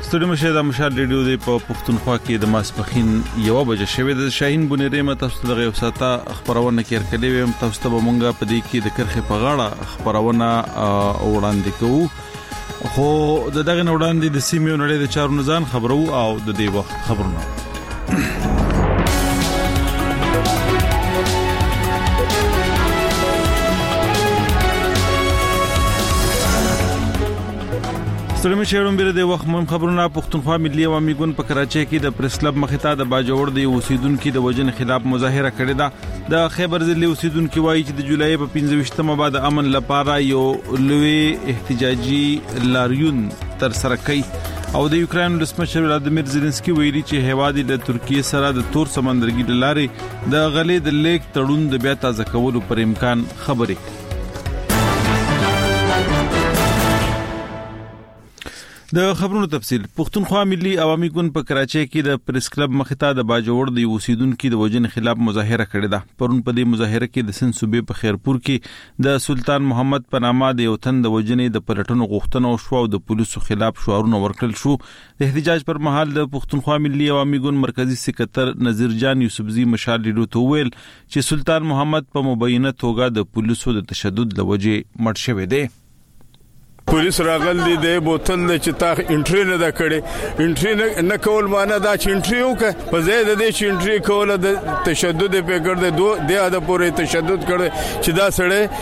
ستړي مشه د مشال ریډیو دی په پښتونخوا کې د ماسپخین 1 بجې شوې د شاهین بونری مت تاسو دغه وساته خبرونه کړ کړي ویم تاسو ته مونږه په دې کې د کرخه په غاړه خبرونه وړاندې کوو خو دغه وړاندې د سیمې نړۍ د چارو نزان خبرو او د دې وخت خبرونه ستړي شهرون بیره د وخت مهم خبرونه پښتونخوا ملي عوامي ګوند په کراچۍ کې د پریس کلب مخې ته د باجوړ د اوسیدونکو د وجن خلاف مظاهره کړې ده د خیبر ضلع اوسیدونکو وایي چې د جولای په 15 بعد امن لپاره یو لوی احتجاجي لاریون تر سره کوي او د یوکرين ولسمشر ولادیمیر زيلنسکي ویلي چې هوادي د ترکیه سره د تور سمندرګي لارې د غلې د لیک تړون د بیا تازه کولو پر امکان خبرې د خبرونو تفصیل پښتونخوا ملي عوامي ګوند په کراچۍ کې د پریس کلب مخې ته د باجوړ د اوسیدونکو د وجن خلاف مظاهره کړې ده پرون په دې مظاهره کې د سند صوبې په خیرپور کې د سلطان محمد په نامه د یو تن د وجنې د پلټنو غوښتنه شو او د پولیسو خلاف شعارونه ورکړل شو د احتجاج پر مهال د پښتونخوا ملي عوامي ګوند مرکزی سکرټر نذیر جان یوسفزي مشال ریډیو ته ویل چې سلطان محمد په مبینه توګه د پولیسو د تشدد لوجه مړ شوی دی پولیس راغل دي د بوتل چې تا انټری نه دا کړي انټری نه کول معنی دا چې انټری وکړه په ځای د دې چې انټری کول د تشدد په ګرځي د اده پورې تشدد کړي چې دا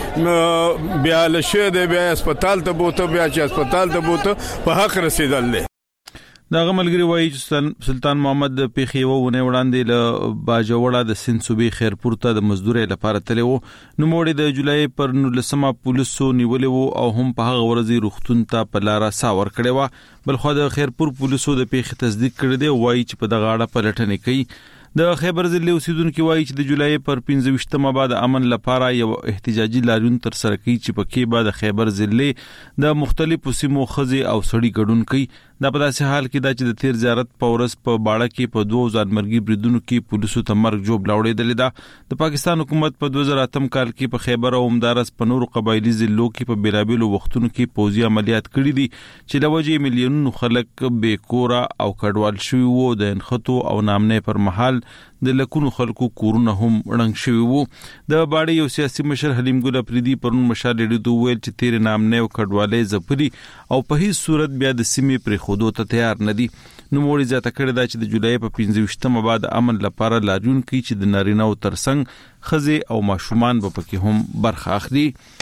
سړی بیا لشه د بیا هسپتال ته بوته بیا چې هسپتال ته بوته په حق رسیدل دي دا غملګری وایي چې سلطان محمد د پیښې وونه وړاندې له باجوړه د سند صوبې خیرپور ته د مزدوري لپاره تلو نو موړي د جولای پر 19 پولیسو نیولې او هم په هغه ورځ روختون ته په لار ساور کړي و بل خو د خیرپور پولیسو د پیښې تصدیق کړي دی وایي چې په دغه اړه پلټنې کوي د خیبر ضلع اوسیدونکو وایي چې د جولای پر 15 بعد امن لپاره یو احتجاجي لاریون تر سره کوي چې پکې بعد خیبر ضلع د مختلفو سیمو خزي او سړی ګډون کوي دا په داسې حال کې دا چې د تیر زیارت پورس په باړه کې په 2 ځانمرګي بریدونو کې پولیسو ته مرګ جوړ لاوړېدل دا د پاکستان حکومت په 2008 کال کې په خیبر او همدارس په نورو قبایلی ضلعو کې په بیلابیلو وختونو کې پوځي عملیات کړي دي چې لوجه میلیونونو خلک بې کورا او کډوال شوي وو د انخطو او نامنې پر محل د لکونو خلکو کورونه هم رنګ شوي وو د باړې یو سیاسي مشر حلیم ګل افریدي پرون مشال ډیډو ویل چې تیر نامنې او کډوالې زپري او په هیڅ صورت بیا د سیمې پر خودو ته تیار نه دي نو موړي ځاته کړی دا چې د جولای په 15 بعد امن لپاره لاریون کوي چې د نارینه او ترڅنګ خزي او ماشومان به پکې هم برخه اخلي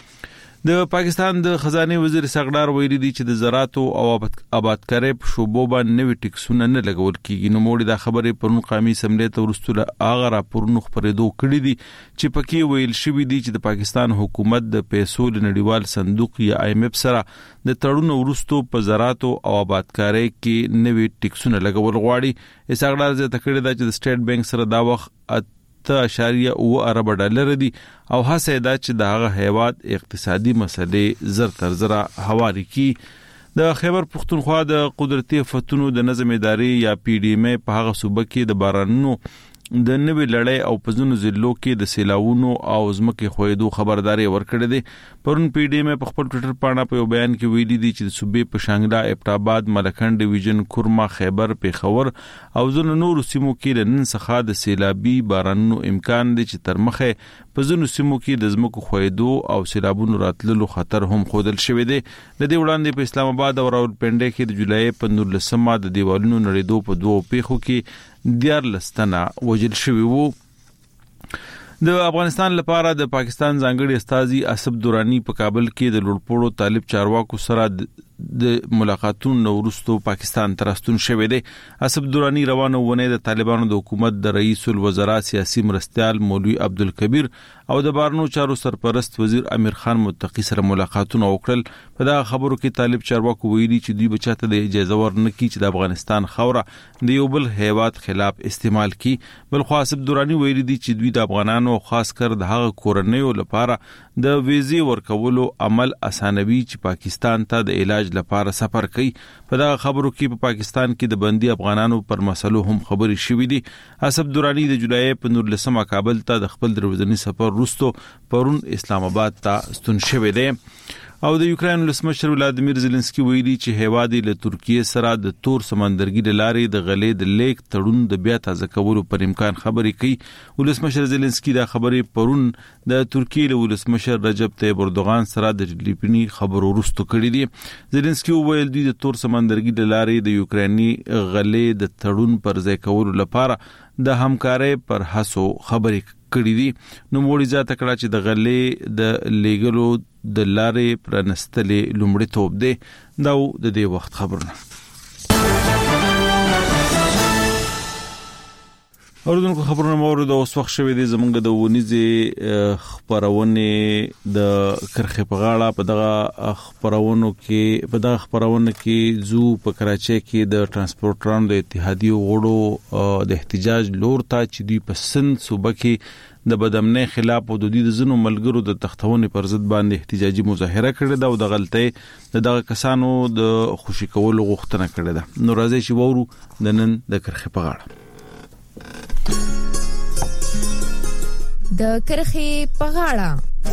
د پاکستان د خزانه وزیر سغړار ویلي دي چې د زراعت او آبادکارۍ په شوبو باندې نوې ټیکسونه نه لګول کیږي نو موړي دا خبره پرون قومي اسمبلی ته ورستله اغه راپورونو خبرېدو کړی دي چې پکې ویل شوی دي چې د پاکستان حکومت د پیسو نړیوال صندوق یا IMF سره د تړون ورستو په زراعت او آبادکارۍ کې نوې ټیکسونه لګول غواړي سغړار زه تکړه دا چې د سټیټ بانک سره دا وخت 8.9 ارب ډالر دي او هڅه ده چې دغه هیواد اقتصادي مسلې زر تر زر حواله کی د خیبر پښتونخوا د قدرتي فتونو د نظم اداري یا PDM په هغه صوبه کې د بارانونو د نوې لړۍ او پزونو ضلعو کې د سیلاوونو او ځمکې خویدو خبرداري ورکړې ده پرون PDM په خپل ټوئیټر باندې په بیان کې ویلي دي چې د صوبې په شانګلا ابټاباد ملکند ډیویژن کورما خیبر پیښور او ځینو نورو سیمو کې د نن څخه د سیلابي بارانونو امکان دي چې تر مخه په ځینو سیمو کې د ځمکو خویدو او سیلابونو راتللو خطر هم خودل شوی دی د دې وړاندې په اسلام آباد او راولپنډي کې د جولای په 19 د دیوالونو نړیدو په 2 پیښو کې دیار لستنه وجل شوی وو د افغانستان لپاره د پاکستان ځانګړي استاذي اسب دورانی په کابل کې د لوړپوړو طالب چارواکو سره د ملاقاتونو ورستو پاکستان ترستون شوی دی اسب دورانی روانه ونه د طالبانو د حکومت د رئیس الوزرا سیاسي مرستيال مولوی عبدالکبیر او د بارنو چارو سرپرست وزیر امیر خان متقی سره ملاقاتونه وکړل په دا خبرو کې طالب چارواکو ویلي چې دوی بچاته د اجازه ورنکړي چې د افغانستان خوره د یو بل هیواد خلاف استعمال کی بل خو اسب دورانی ویلي دي چې دوی د افغانانو خاص کر د هغه کورنیو لپاره د ویزې ورکولو عمل اسانوي چې پاکستان ته د علاج لپاره سفر کوي په دا خبرو کې په پاکستان کې د بندي افغانانو پر مسلو هم خبري شوې دي اسب دورانی د جولای په 19 کابل ته د خپل دروازنی سفر وروسته پرون اسلام آباد ته ستون شوی دی او د یوکرين ولسمشر ولادیمیر زيلنسکي ویلي چې هیواد له ترکیه سره د تور سمندرګي د لارې د غلې د لیک تړون د بیا تازه کولو پر امکان خبرې کوي. ولسمشر زيلنسکي دا خبرې پرون د ترکیه له ولسمشر رجب طيب اردوغان سره د ټلیفوني خبرو وروسته کړې دي. زيلنسکي وویل دوی د تور سمندرګي د لارې د یوکراني غلې د تړون پر ځای کولو لپاره د همکارۍ پر هڅو خبرې کړې دي. نو موږ ځاته کړه چې د غلې د لیګلو د لارې پرانستلې لومړی توپ دی. دا د دې وخت خبرونه. اوردونکو خبرونه مورد اوس وخت شوه دي زمونږ د ونیزي خبرونه د کرخه په غاړه په دغه خبرونه کې زو په کراچۍ کې د ترانسپورټرانو د اتحادیو غړو د احتجاج لور ته چې دوی په سند صوبه کې د بدامنۍ خلاف او د دوی د زنو ملګرو د تختونې پر ضد باندې احتجاجي مظاهره کړې ده او د غلطۍ دغه کسانو د خوشی کولو غوښتنه کړې ده. نو راځي چې وورو د نن د کرخه په غاړه. د کرخه په غاړه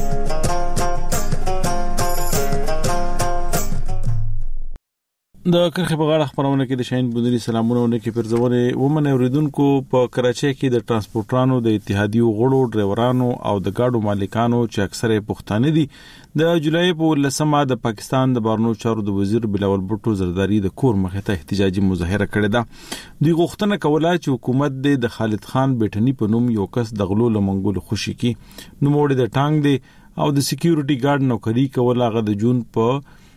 د کرخه په غاړه خبرونه کې د شاهین بندري سلامونه کې پرځونه ومن اوریدونکو په کراچۍ کې د ترانسپورټرانو د اتحادیو غړو ډرایورانو او د گاډو مالکانو چې اکثره پښتانه دي د جولای په 10مه د پاکستان د بارنو چارو د وزیر بلاول بټو زرداری د کور مخې ته احتجاجي مظاهره کړې ده. دوی غوښتنه کوله چې حکومت د خالد خان بیٹنی په نوم یو کس د غلو لمنګول خوشي کی. نو موړي د ټانګ دی او د سکیورټي گارد نوکری کوله غو د جون په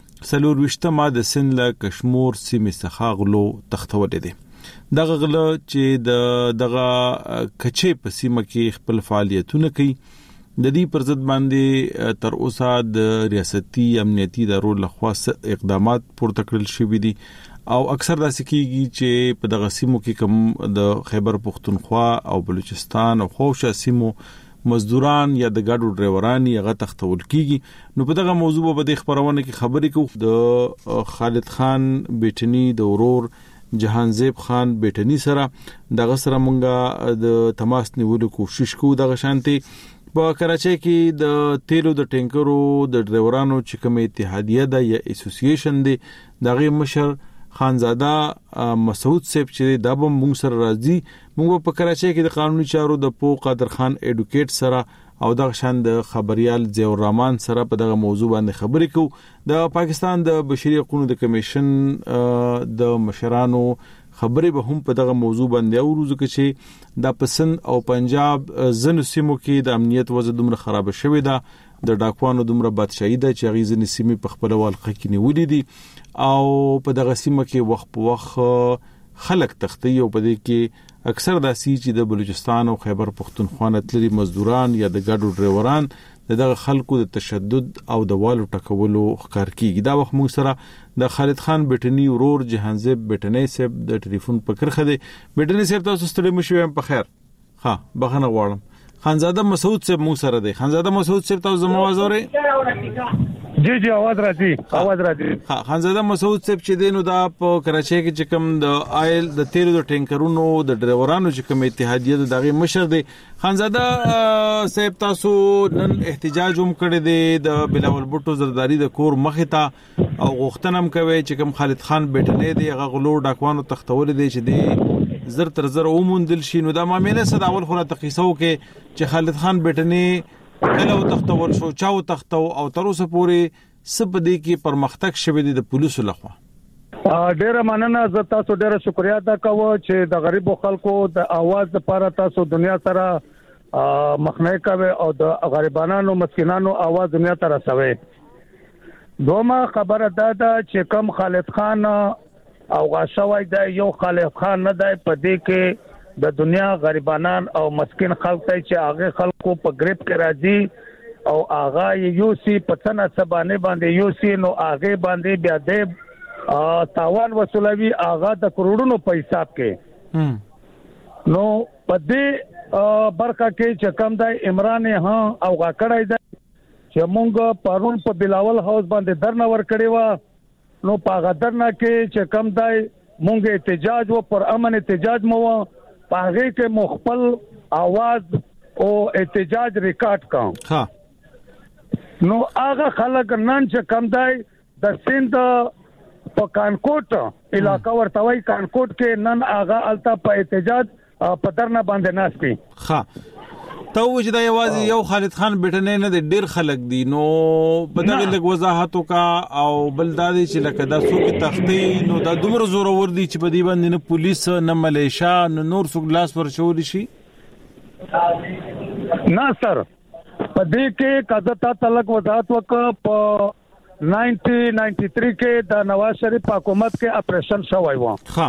24مه د سن له کشمیر سیمه څخه غلو تختولې دي. دغه غلو چې دغه کچې په سیمه کې خپل فعالیتونه کوي د دې پر ضد باندې تر اوسه د ریاستي امنیتي ادارو لخوا اقدامات پورته کړل شوې دي او اکثر داسې کیږي چې په دغه سیمو کې کوم د خیبر پختونخوا او بلوچستان او خوشا سیمو مزدوران یا د گاډو ډرایوران یې غته تختول کیږي. نو په دغه موضوع په دې خبرونه کې خبرې کوو د خالد خان بیٹنی د ورور جهانزیب خان بیٹنی سره دغه سره مونږه د تماس نیولو کوشش کوو. دغه شانتي په کراچۍ کې د تیلو د ټینکرو د ډرایورانو چې کوم اتحادیه ده یا اسوسییشن دی دغه مشر خانزاده مسعود صاحب چې د بم مونږ سره راځي. مونږ په کراچۍ کې د قانوني چارو د پو قادر خان ایډوکیټ سره او د شان د خبريال زیور رحمان سره په دغه موضوع باندې خبرې کوو. د پاکستان د بشري حقوقو د کمیشن د مشرانو خبرې به هم په دغه موضوع باندې اوروزه کې د پسند او پنجاب زنو سیمو کې د امنیت وضع دومره خراب شوې ده د ډاکوانو دومره بادشاہي ده چې غیزنې سیمې په خپل والخه کې نیولې دي او په دغه سیمه کې وخت په وخت خلک تختی او په دې کې اکثر داسي چې د بلوچستان او خیبر پختونخوا تللي مزدوران یا د ګاډو ډرایوران دغه خلکو د تشدد او د والو ټکولو ښکار کیږي. دا وخت موږ سره د خالد خان بیٹنی ورور جهانزیب بیٹنی صاحب د ټلیفون په کرخه دی. بیٹنی صاحب تاسو ستړي مشوم په خیر. ها بخنه غواړم. خانزاده مسعود صاحب موږ سره دی. خانزاده مسعود صاحب تاسو زموږ आवाज اورئ؟ جی आवाज راځي. ها خانزاده مسعود صاحب چې دینو دا په کراچۍ کې چې کوم د آیل د تیلو د ټینکرونو د ډرایورانو چې کوم اتحادیه دغه مشر دی خانزاده صاحب تاسو نن احتجاج هم کړی دی د بلاول بټو زرداری د کور مخې ته او غوښتنه هم کوي چې کوم خالد خان بیٹنی دی هغه غلو ډاکوانو تختول دي چې دی زر تر زر اوموندل شي. نو دا معاملې صد اول خو تقیسو کې چې خالد خان بیٹنی کله تختول شو چاو تختو او تر اوسه پورې سپدې کې پرمختګ شوه دي د پولیسو لخوا. ډیره مننه زه تاسو ډیره شکریا ادا کوم چې د غریبو خلکو د आवाज لپاره تاسو دنیا سره مخنیه کوي او د غریبانو مسکینانو आवाज دنیا ته رسوي. دومره خبره ده چې کم خالد خان او غاښوي د یو خالد خان نه دی په دې کې د دنیا غریبانان او مسکین خلک ته چې هغه خلکو په گریپ کې راځي او هغه یو سی پڅنه سبانه باندې یو سی نو هغه باندې بیا د تاوان وصولوي هغه د کروڑونو په حساب کې نو په دې برخه کې چې کم د عمران ها او غاکړای د چې مونږ پرون په بلاول هاوس باندې درنه ور کړی و نو په غدرنا کې چې کم د مونږ احتجاج و پر امن احتجاج مو پاغه کې مخبل आवाज او احتجاج ریکارډ کړم. ها نو هغه خلک نن چې کم دی د سند په کانکوټ علاقہ ورته وای کانکوټ کې نن هغه الته په احتجاج په درنه باندې ناشتي. ښه ته وځي دا یوازې یو خالد خان بیٹنې نه د ډیر خلک دي نو په دغه لږ وضاحت وکا او بل دا دي چې لکه دا څوک تختی نو دا دومره زور ور دي چې په دې باندې نه پولیس نه ملیشا نه نور څوک لاس ورچول شي. نه سر په دې کې قضا تلک وضاحت وک په 1993 کې د نواز شریف حکومت کې اپریشن شوی و. ها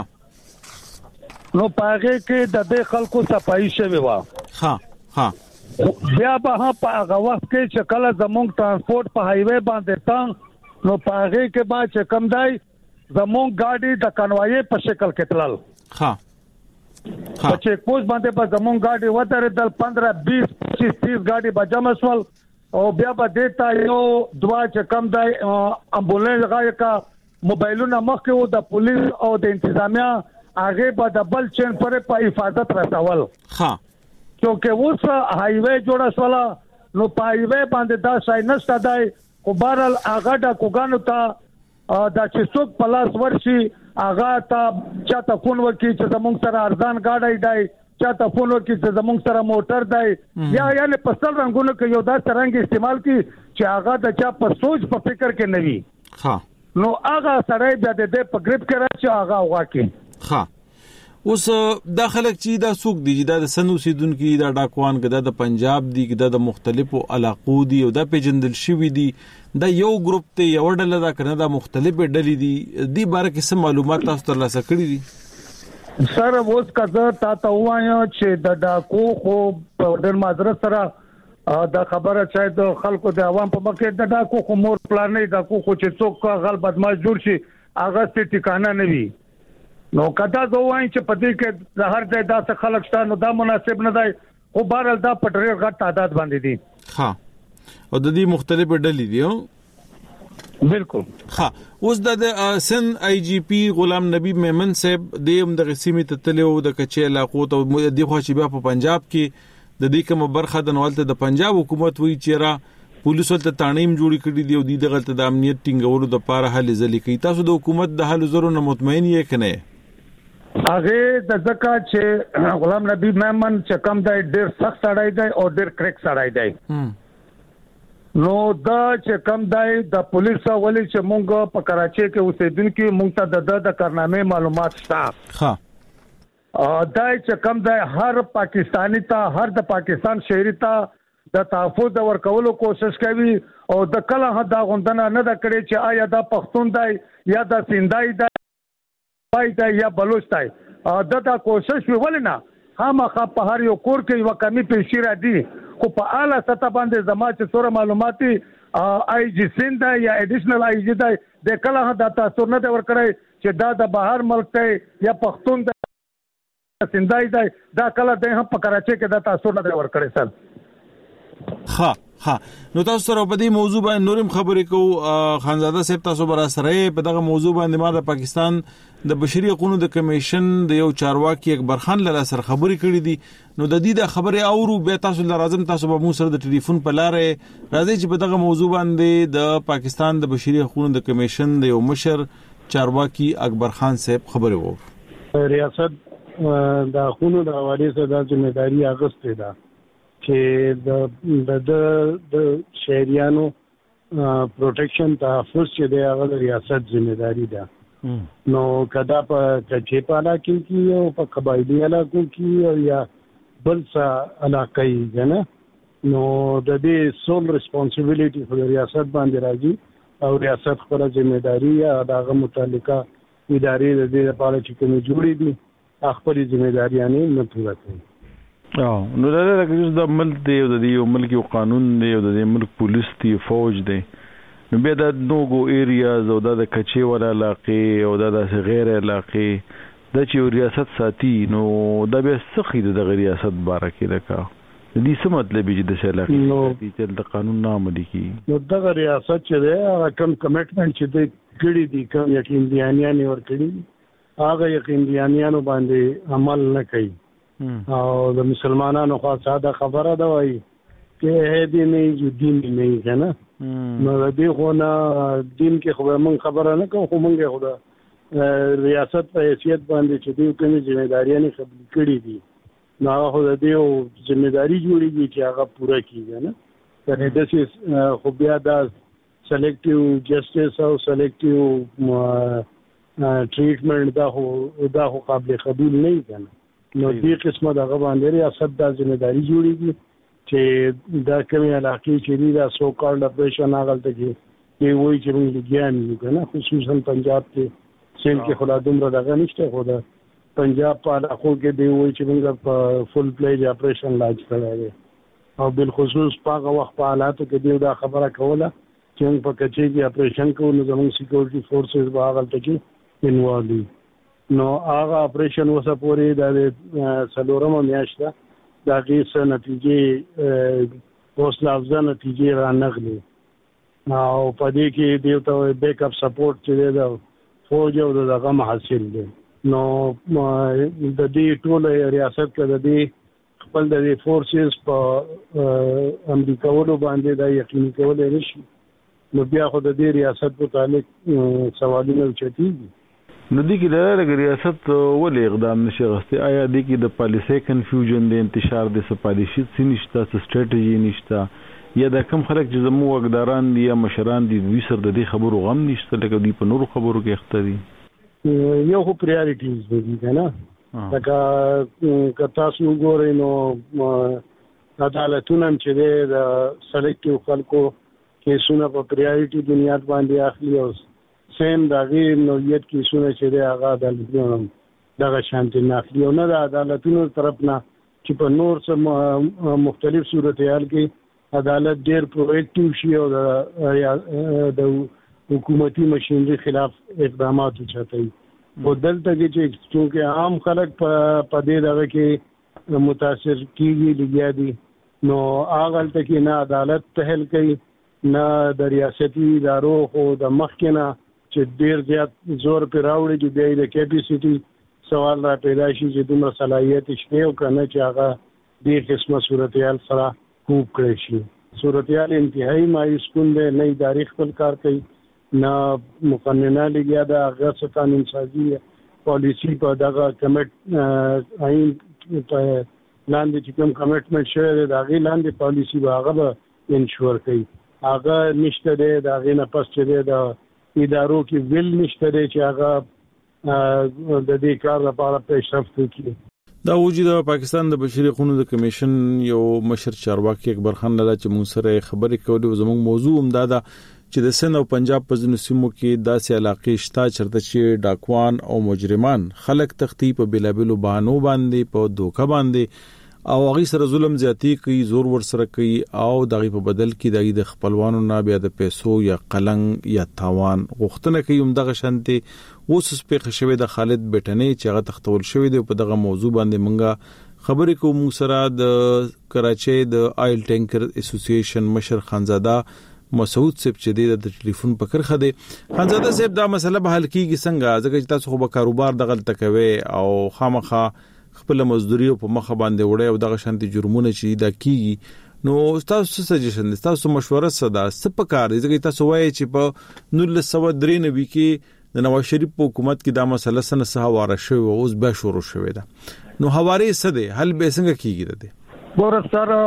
نو پاره کې د دې خلکو صفائی شوی و. ها ها بیا به په هغه وخت کې چې کله زموږ ترانسپورت په هایوي باندې تا نو پاره کې با چې کم دی زموږ گاډي د کنوایي په شکل کې تلل. ها په چیک پوسټ باندې په زموږ گاډي وترېدل 15 20 25 30 گاډي به جمع شول او بیا به دیتا یو دوا چې کم دی امبولانس غاړه کا موبایلونه مخکې وو د پولیس او د انتظامیه هغه به د بل چین پر په حفاظت رسول. ها چې اوس هایوي جوړه شولا نو په هایوي باندې دا شای نشته دی خو بهرال هغه د کوګانو ته دا چې څوک پلاس ورشي هغه ته چاته فون وکړي چې زموږ سره ارزان گاډي دی چاته فون وکړي چې زموږ سره موټر دی یا یعنی پسل رنگونو کې یو دا رنگ استعمال کړي چې هغه د چا په سوچ په فکر کې نه وي. ها نو هغه سره بیا د دې په گریپ کې راځي هغه واقعي. ها اوس دا خلک چې دا څوک دي دا د سنو سیدونکو دا ډاکوان کده د پنجاب دي کده د مختلفو علاقو دي او دا پیجندل شوی دي دا یو ګروپ ته یو ډله دا کنه دا مختلفه ډلې دي دی باره کې څه معلومات تاسو ترلاسه کړی دي؟ سر اوس کزه تا وایم چې د ډاکو خو په ډېر معذرت سره دا خبره چې د خلکو د عوام په مخ کې د ډاکو خو مور پلان نه ډاکو خو چې څوک غل بدمعاش جوړ شي هغه ستې ټکانه نه وي. نو کدا زه وایم چې په دې کې د هر ځای داسې خلک شته نو دا مناسب نه دی خو بهرحال دا په ډېر غټ تعداد باندې دي. ها او د دې مختلفې ډلې دي. بالکل. ها اوس د سن آی جی پی غلام نبی میمن صاحب د دغه سیمې ته تلو د کچې علاقو ته د خو چې بیا په پنجاب کې د دې کوم برخه د نوالته د پنجاب حکومت وی چیرې پولیسو ته تانیم جوړی کړی دی او د دغه د امنیت ټینګولو د لپاره هلې ځلې کوي. تاسو د حکومت د حل زرو نه مطمئن یې کنه؟ هغه د ځکه چې غلام نبی میمن چې کم دی ډېر سخت سړی دی او ډېر کریک سړی دی. نو دا چې کم دی د پولیسو ولې چې مونږ په کراچي کې اوسېدونکو مونږ ته د کارنامې معلومات شته. ها دا چې کم دی هر پاکستانی ته هر د پاکستان شهري ته د تحفظ ورکولو کوشش کوي او د کله دا غوندنه نه د کړي چې آیا دا پښتون دی یا د سیندای دی دا یا بلوچ دی دا کوشش ولنه خامخا په هر یو کور کې یو کمی پیشي را دي خو په اعلی سطح باندې زما چې څوره معلوماتي آی جی سند یا اډیشنل آی جی دی د کله دا تاسو نه ورکړی چې دا د بهر ملک دی یا پښتون دی سیندای دی دا کله د هم په کراچي کې دا تاسو نه ورکړی سر. ها نو تاسو سره په دې موضوع باندې نورم خبرې کوو. خانزاده صاحب تاسو بر سره په دغه موضوع باندې ما د پاکستان د بشري حقوقو د کمیشن د یو چارواکي اکبر خان له سره خبرې کړې دي نو د دې د خبرې اورو به تاسو لازم تاسو به مو سره د ټلیفون په لار راځي چې په دغه موضوع باندې د پاکستان د بشري حقوقو د کمیشن د یو مشر چارواکي اکبر خان صاحب خبرې وو. ریاست د حقوقو د حواله سره د ځمېداري اغسطه ده چې د شهريانو پروټیکشن تحفظ چې دی هغه د ریاست ځمېداري ده. نو کدا په کچې پالا کې او په قبایلی علاقو کې او یا بل څه علاقې نه نو د دې سول ریسپانسیبিলিټي په ریاست باندې راځي او ریاست خپل ځمېداري یا دغه متعلقه ادارې د دې لپاره چې کوم جوړې دي خپل ځمېداري نه پوره کوي. نو دا د ملک دی او د یو ملک یو قانون دی او د ملک پولیس دی فوج دی نو بیا د نوګو ایریاز او د کچې ولا علاقې او د غیر علاقې د چې ریاست ساتي نو دا به سخی د ریاست باره کې لکه د دې څه مطلب چې د شلاقې چې د قانون نه عملي کی نو د ریاست چې دی هغه کوم کمټمنټ چې دی کړی دي کوم یقین دیانیان ور کړی هغه یقین دیانیانو باندې عمل نه کوي او د مسلمانانو خوا ساده خبره ده وایي چې دې نه جو دین نه کنه نو د دې خو نه دین کې خو موږ خبره نه کوو، خو موږ خو د ریاست په حیثیت باندې چې دوی کومې ځمېداریانې قبول کړي دي نو هغه خو د دې ځمېداري جوړېږي چې هغه پوره کیږي نه. یعنې داسې خو بیا دا سلیکټیو جسټس او سلیکټیو ټریټمنټ دا خو قابل قبول نه وي که نه. نو دې قسمه دغه باندې ریاست دا ځمېداري جوړېږي چې دا کومې علاقې چې دي دا سو کالډ اپریشن هغلته کې دی وایي چې موږ لګیا یو که نه، خصوصا پنجاب کې سیند کې خو لا دومره دغه نشته، خو د پنجاب په علاقو کې دی وایي چې موږ په فل پلیج اپریشن لاج کړی دی او بالخصوص په هغه وخت په حالاتو کې دی دا خبره کوله چې موږ په کچې کې اپریشن کوو نو زموږ سیکورټي فورسز به هغلته کې انوالو وي. نو هغه اپریشن اوسه پورې د څلورمه میاشت ده د هغې څه نتیجې حوصله افزا نتیجې رانغلې او په دې کې دیو ته بیک اپ سپورټ چې دی د فوج او دغه محصول دی. نو د دې ټول ریاست کې د دې خپل د فورسز په امریکاوالو باندې دا یقیني کولای نشي، نو بیا خو د دې ریاست په تعلق سوالونه اوچتېږي. نو دې کې د ریاست ولې اقدام نشي غوښتي؟ آیا دې کې د پالیسي کنفیوژن د انتشار د پالیسي نشته، سټریټجی نشته، یا د کم خلک چې زموږ وګداران دي یا مشران دي دوی سره د دې خبرو غم نشته لکه دوی په نورو خبرو کې اخته دي؟ یو خو پریارټیز دي که نه، لکه که تاسو وګورئ نو عدالتونه هم چې دی د سلیکټیو خلکو کیسونه په پریارټي بنیاد باندې اخلي او سیم د هغې نوعیت کیسونه چې دی هغه عدالتونه هم دغه شانتې نه اخلي او نه د عدالتونو طرف نه چې په نور څه مختلف صورتحال کې عدالت ډېر پرویکټیو شي او د حکومتي مشینري خلاف اقدامات وچتوي. خو دلته کې چې چونکې عام خلک په دې دغه کې متاثر کېږي لګیا دي نو هغلته کې نه عدالت پهل کوي نه د ریاستي ادارو، خو د مخکې نه چې ډېر زیات زور پرې راوړي چې بیا د کیپیسټي سوال را پیدا شي چې دومره صلاحیت شته او که نه چې هغه دې قسمه صورتحال سره کوب کړی شي. صورتحال انتهایی مایوس کن دی، نه ادارې خپل کار کوي نه مقننه لګیا ده، هغه څه قانون سازي پالیسي په دغه کمیټ آئین په لاندې چې کوم کمیټمنټ شوی دی د هغې لاندې پالیسي به هغه به انشور کوي، هغه نشته دی. د هغې نه پس چې دی د ادارو کې ویل نشته دی چې هغه د دې کار لپاره پیشرفت وکړي. دا وجود د پاکستان د بشري حقوقو د کمیشن یو مشر چارواکي اکبر خان لاله چې مون سره خبرې کولې، زموږ موضوع هم دا ده چې د سند او پنجاب په ځینو سیمو کې داسې علاقې شته چرته چې ډاکوان او مجرمان خلک تختی په بلابلو بهانو باندې په دوکه باندې او هغه سره ظلم زیاتی کوي، زور ور سره کوي او دغه په بدل کې د خپلوانو نه بیا د پیسو یا قلنګ یا تاوان غوښتنه کوي. هم دغه شانته اوس په خښوي د خالد بیٹنې چې هغه تختول شوی دی په دغه موضوع باندې مونږه خبرې کوو سره د کراچي د آیل ټینکر اسوسییشن مشر خانزاده مسعود صاحب چې د ټلیفون په کرخه دی. خانزاده صاحب دا مسله به حل کیږي څنګه؟ ځکه چې تاسو خو به کاروبار دغه تکوي او خامخا خپل مزدوري په مخه باندې وړي او دغه شانتي جرمونه چې دا کیږي، نو تاسو څه سجیشن دي؟ تاسو مشوره صدا څه پکار دي؟ ځکه تاسو وایي چې په 1993 کې د نواز شریف په حکومت کې دا مسله سره هواره شوی او اوس به شروع شوی ده، نو هواره څه دي؟ حل به څنګه کیږي ده؟ ګور سره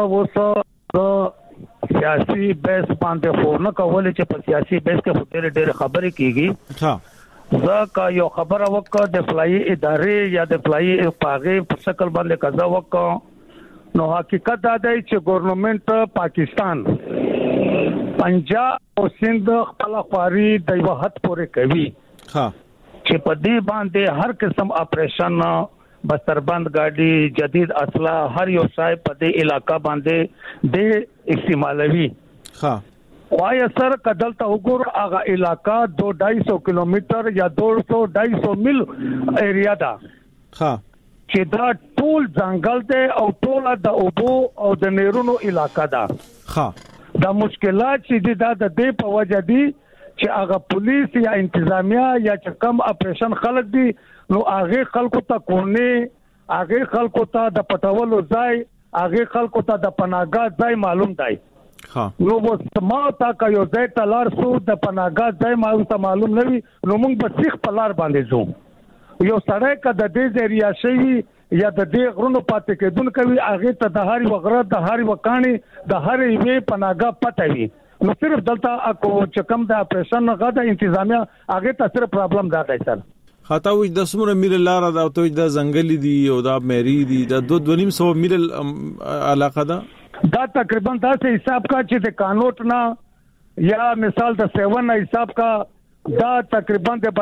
وسه سیاسي بیس باندې خو نه کولای چې په سیاسي بیس کې ډېر خبرې کیږي. ها زکه یو خبره وکړه د فلای ادارې یا د فلای پاغه په شکل باندې قضا وکړه، نو حقیقت دا دی چې ګورنمنت پاکستان پنجاب او سند خپل خواري د وحدت پورې کوي. ها چې په دې باندې هر قسم اپریشن بستربند گاډي جدید اسلحه هر یو صاحب په دې علاقہ باندې د استعمالوي. ها وایا سر کدل ته وګور هغه علاقہ 2-250 کیلومتر یا 200-250 میل ایریا دا. ها چې دا ټول ځنګل دی او ټول د اوبو او د نیرونو علاقہ دا. ها دا مشکلات چې دا د دې په وجه دي چې هغه پولیس یا انتظامیه یا چې کم اپریشن خلک دي نو هغه خلکو ته کونه، هغه خلکو ته د پټولو ځای، هغه خلکو ته د پناهګاه ځای معلوم دی. نو وسما تا کا یو ځای ته لار سو د پناګات ځای ما ته معلوم نه وي نو موږ په سیخ په لار باندې ځو یو سړی کا د دې ذریعہ شي یا د دې غرونو پاتې کېدون کوي هغه ته د هاري وغره د هاري وکانی د هاري وی پناګه پته وي نو صرف دلته اكو چکم د اپریشن غدا انتظامیه هغه ته صرف پرابلم دا دی سر خاطا وځ د سمره میل لار دا ته د زنګلی دی او دا مېری دی د 2.5 میل علاقه دا تقریبا دا سه حساب کا چې د قانون نه یا مثال د 7 حساب کا دا تقریبا د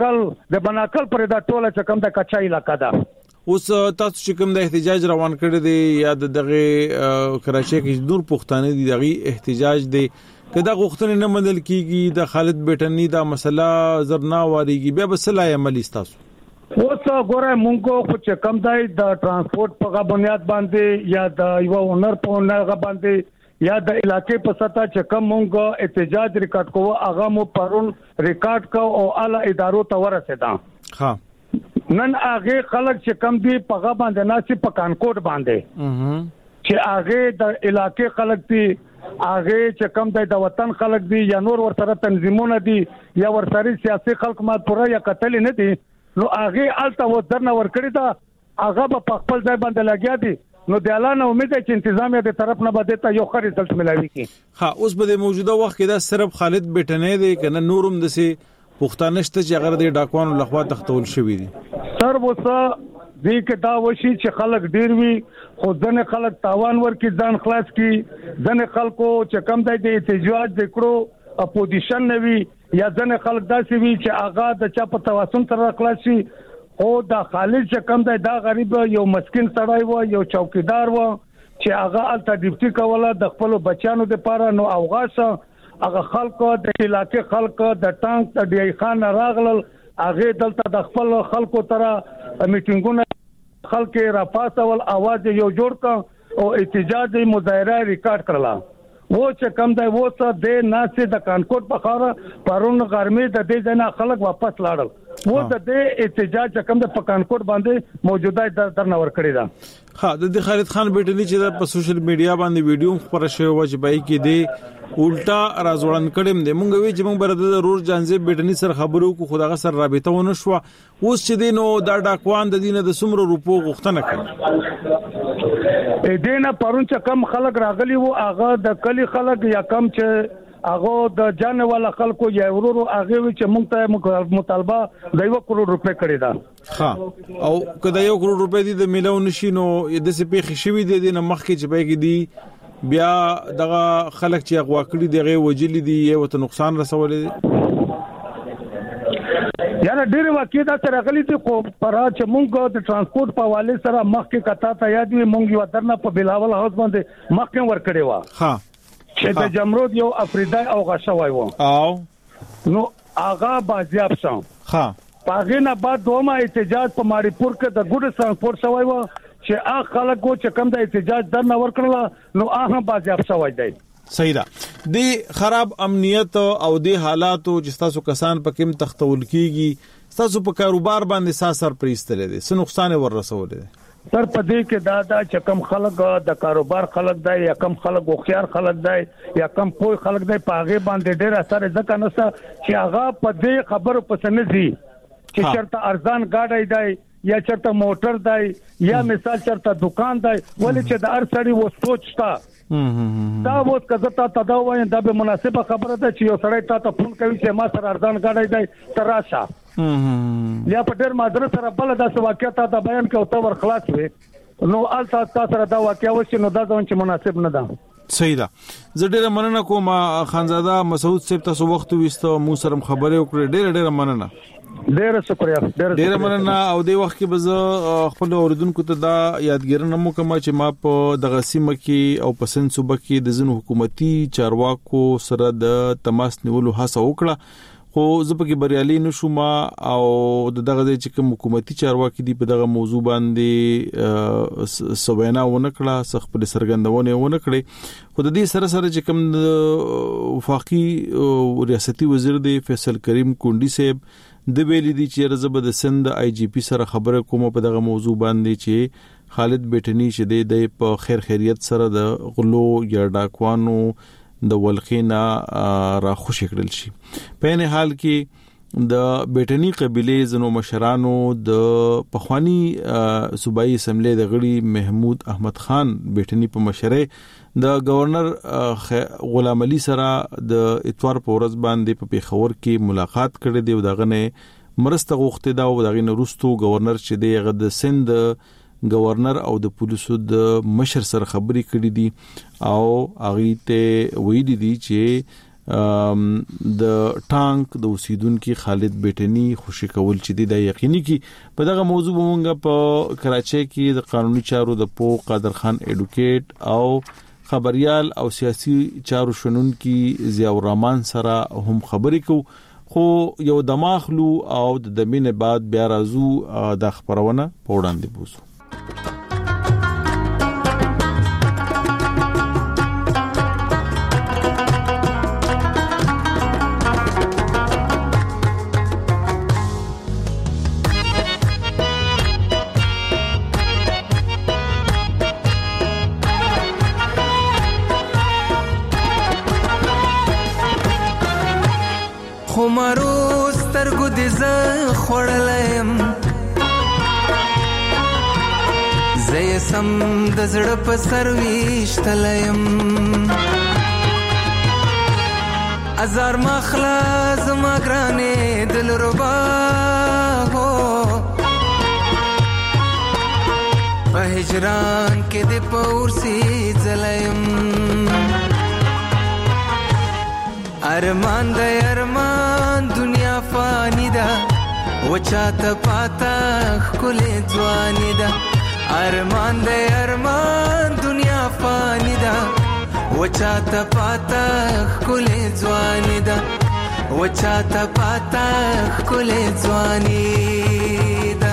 بناکل پر دا ټوله چکم د کچا علاقه دا اوس تاسو چې کوم د احتجاج روان کړی دی یا دغه کراچي کې نور پښتانه دي دغه احتجاج دی کدا غوښتنه نه منل کیږي د خالد بیٹنی دا مسله زرنا واریږي بیا بسلای عملی تاسو اوس ګوره مونږ خو چې کم دی د ترانسپورت په بنیاد باندې یا د یو اونر په اونر باندې یا د علاقې په سطح چې کم مونږ احتجاج ریکارډ کوو هغه مو پرون ریکارډ کو او اعلی ادارو ته ورسېدا ها نن هغه خلک چې کم دی په باندې ناسي په کانکوټ باندې چې هغه د علاقې خلک دی هغه چې کم د وطن خلک دی یا نور ورسره تنظیمونه دي یا ورسره سیاسي خلک ما پوره یا قتل نه دي نو هغه الته ودرنه ور کړی دا هغه په خپل ځای باندې لګیا دي نو د اعلان امید چې انتظامیه د طرف نه بده ته یو ښه رزلټ ملایوي کی ها اوس به موجوده وخت کې دا صرف خالد بیٹنی دی کنه نورم دسي پښتانه شته چې هغه د ډاکوانو لخوا تختول شوی دي سر وسه دې کې دا وشي چې خلک ډیر وي خو ځنه خلک تاوان ورکي ځان خلاص کی ځنه خلکو چې کم د احتجاج وکړو اپوزیشن نوي یا ځنه خلک داسي وي چې هغه د چا په تواسن سره خلاص شي او دا خالد چې کم دا غریب یو مسکین سړی و یو چوکیدار و چې هغه الته ډیپټي کوله د خپل بچانو لپاره نو اوغاسه هغه خلکو د علاقې خلکو د ټانک د ډی خان راغلل هغه دلته د خپل خلکو تر میټینګونه خلک را پاسول आवाज یو جوړ ک او احتجاج مظاهره ریکارډ کړلا و چې کم دی و څه د ناسې د کانکوټ په خاره پرون غرمه د دې ځنا خلک واپس لاړل و د دې احتجاج کم د پکانکوټ باندې موجوده درنور کړی دا ها د خالد خان بیٹنی چې په سوشل میډیا باندې ویډیو خبره شوی و چې بای کې دی الټا رازوړن کړم دې مونږ وی چې مونږ بر د ضرور جانځي بیٹنی سره خبرو کو خدای سره رابطه ونه شو اوس چې دینو دا ډاکوان د دینه د سمرو روپو غوښتنه کړي دینه پرون چې کم خلک راغلی وو هغه د کلی خلک یا کم چې هغه د جان ولا خلکو یا ورورو هغه چې مونږ ته مطالبه د 1 کروڑ روپے کړی دا ها او کله 1 کروڑ روپے دي د میلیون نشینو د سپې خشوي دي د مخ کې چې بایګي دي بیا دغه خلک چې اغوا کړی دغه وجلی دي یو ته نقصان رسولې یاره ډېر واقع دا تر غلي دي خو پر چې مونږ د ترانسپورت په حواله سره مخ کې کتا ته یاد وي مونږ یو درنه په بلاول هاوس باندې مخ کې ور کړی و ها چې د جمرود یو افریدای او غشا وای و او نو اغا بازیاب شو ها پاغه نه بعد دومره احتجاج په ماړی پور کې د ګډ ترانسپورت شوی و چې اخ خلکو چې کم د احتجاج در نه ورکړل نو هغه بازیاب شوی دی صحیح ده د خراب امنیت او د حالاتو چې تاسو کسان پکې تختول کیږي تاسو په کاروبار باندې ساسر پریستل دي څه نقصان ور رسول دي تر پدې کې دا چې کم خلک د کاروبار خلک دی یا کم خلک خوخيار خلک دی یا کم پوي خلک دی پاغه باندې ډېر اثر ځکه نسته چې هغه په دې خبرو پسند دي چې چرته ارزان گاډي دی یا چرته موټر دی یا مثال چرته دکان دی ولې چې د ارسړي و سوچتا دا وڅ کزتا تدا وای دا به مناسبه خبره ده چې یو سړی ته فون کوي چې ما سره ارزان گاډي دی تراشه یا په ډېر مادر سره بل د واقعیت ته بیان کوي تو ور خلاص وي نو التا سره دا واقعیا وشي نو دا ځون چې مناسب نه ده صحیح ده زه ډېر مننه کوم خانزاده مسعود صاحب تاسو وخت وستو مو سره خبرې وکړې ډېر مننه ډېر شکریا ډېر مننه او د وخت کې به خپل اوریدونکو ته دا یادګیرنه مو کوم چې ما په دغه سیمه کې او په سن صوبه کې د ځینو حکومتي چارواکو سره د تماس نیولو هڅه وکړه خو زه پکې بریالي نشوم او دغه چې کوم حکومتي چارواکي دي په دغه موضوع باندې سوینا ونه کړه خپل سرګندونه ونه کړې خو د دې سره چې کوم وفاقي ریاستي وزیر دی فیصل کریم کونډي صاحب د ویلي دي چې رزب د سند آی جی پی سره خبره کوم په دغه موضوع باندې چې خالد بیٹنی چې د په خیر خیریت سره د غلو یا ډاکوانو د ولخینا را خوشی کړل شي. په نه حال کې د بیٹنی قبيله زنو مشرانو د پخوانی صوبایي اسمبلی د غړي محمود احمد خان بیٹنی په مشره د گورنر غلام علي سره د اتوار په ورځ باندې په پیښور کې ملاقات کړې دی او دغه نه مرسته غوښتي دا او دغه نه روستو گورنر چې دی د سند گورنر او د پولیسو د مشر سره خبري کړې دي او هغه ته ویلي دي چې د ټانک د اوسیدونکو خالد بیٹنی خوشی کول چې دی د یقیني کی په دغه موضوع مونږه په کراچۍ کې د قانوني چارو د پو قادر خان اډوکیټ او خبريال او سیاسي چارو شنونکو ضیاء الرحمن سره هم خبرې کو خو یو دماغلو او د دمینه بعد بیا راځو د خبرونه په وړاندې بوزو. خمارو سترګو دې زه خوړلم زه سم د زړه په سر ویشتلم ازار مخلا زما ګرانې دلربا هو په هجران کې دې پورسي ځلم ارمان د ارمان دنیا فانی ده وچاته پاتا خلې ځواني ده ارمان د ارمان دنیا فانی ده وچاته پاتا خلې ځواني ده وچاته پاتا خلې ځواني ده.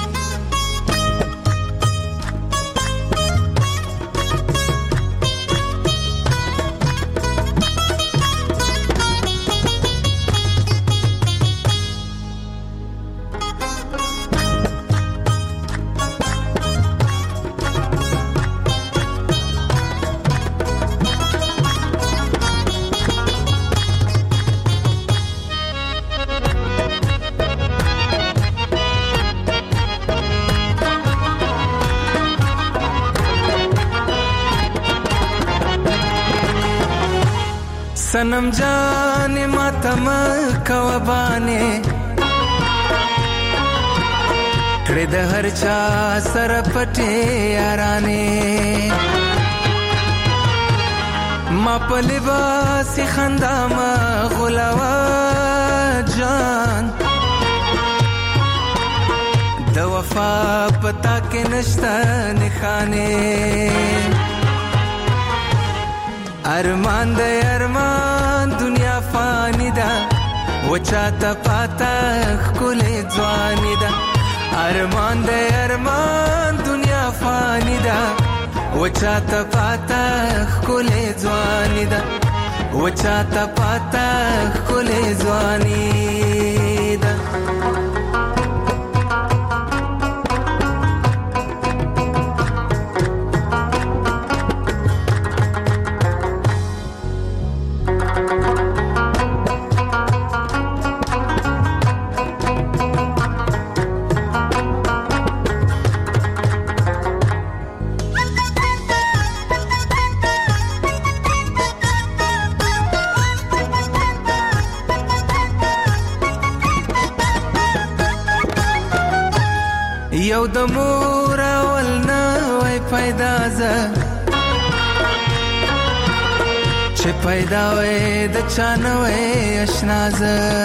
सनम जाने मातम कवबाने कड़े द हर चा सर पटे याराने मा पलिबास खंदा मा गुलावा जान द वफा पता के नश्ता निखाने ارمان د ارمان دنیا فانی ده وچاته پاتا خلې ځواني ده ارمان د ارمان دنیا فانی ده وچاته پاتا خلې ځواني ده وچاته پاتا خلې ځواني ده. یو د مور اول نه وای پیدا ز چې پیدا وای د چانه وای آشنا ز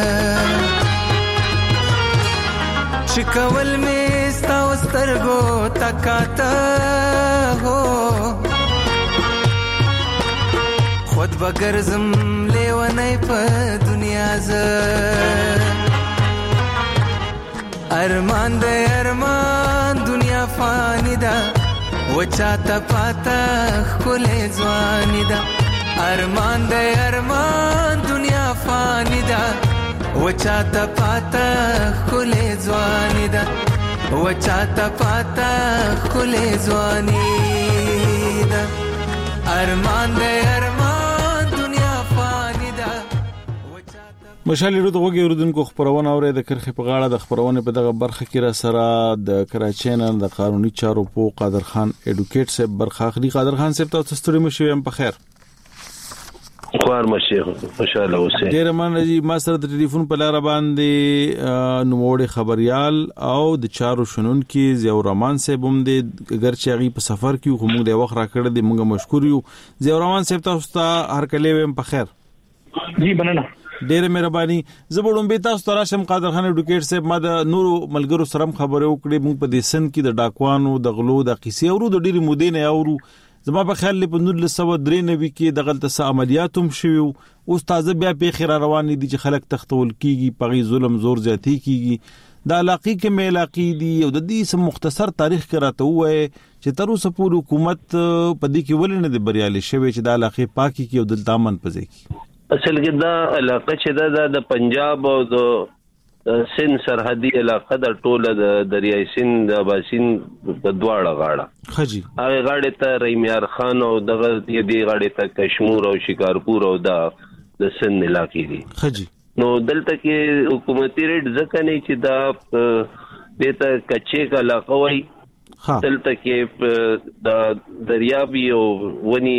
چې کول می ستا سترګو تکاته هو خود بغرزم لیونی په دنیا ز ارمان د ارمان دنیا فانی ده وچاته پاتا خلې ځواني ده ارمان د ارمان دنیا فانی ده وچاته پاتا خلې ځواني ده وچاته پاتا خله ځواني دا ارمان دې ارمان دنیا فانی دا مشال ورو دغه اوردونکو خبرونه اوري د کرخه په غاړه د خبرونه په دغه برخه کې را سره د کراچۍ نه د قانوني چارو په قادر خان اډوکیټ صاحب برخه اخلي. قادر خان صاحب تاسو ستړي مشو هم په خیر خوار مشیخ خوشاله اوسئ. ډیر مننه. ما سره د ټلیفون په لار باندې نوموړي خبريال او د چارو شنن کې ضیاء الرحمن صاحب هم د ګرچې غي په سفر کې خو موږ د وخت راکړه د موږ مشکور یو. ضیاء الرحمن صاحب تاسو ته هر کله هم په خیر. جی مننه. ډېر مهرباني. زبړم به تاسو تراشم قادر خان اډوکیټ صاحب ما د نورو ملګرو سره خبرې وکړې موږ په دې سن کې د ډاکوانو د غلو د قصې اورو د ډېری مودې نه اورو. زما په خیال په 1993 کې د غلطه عملیاتوم شوی او تازه بیا په خیر روان دي چې خلک تختول کیږي پغی ظلم زور زیاتی کیږي د علاقې کې ملاقې دي او د دې سم مختصر تاریخ کراته وای چې تر اوسه پورې حکومت په دې کې ولې نه دی بریالي شوی چې د علاقې پاکي کې او د دامن پځي کی. اصل کې دا علاقه چې د پنجاب او د سن سرحدي علاقه د ټوله د دریای سند د باسین د دواړه غاړه خجی هغه غاړه ته رحیمیار خان او دغه دې غاړه ته کشمور او شکارپور او د سن علاقې دي خجی. نو دلته کې حکومتي ریټ ځکه نه چې دا دته کچې کا علاقه وای دلته کې د دریابي او ونی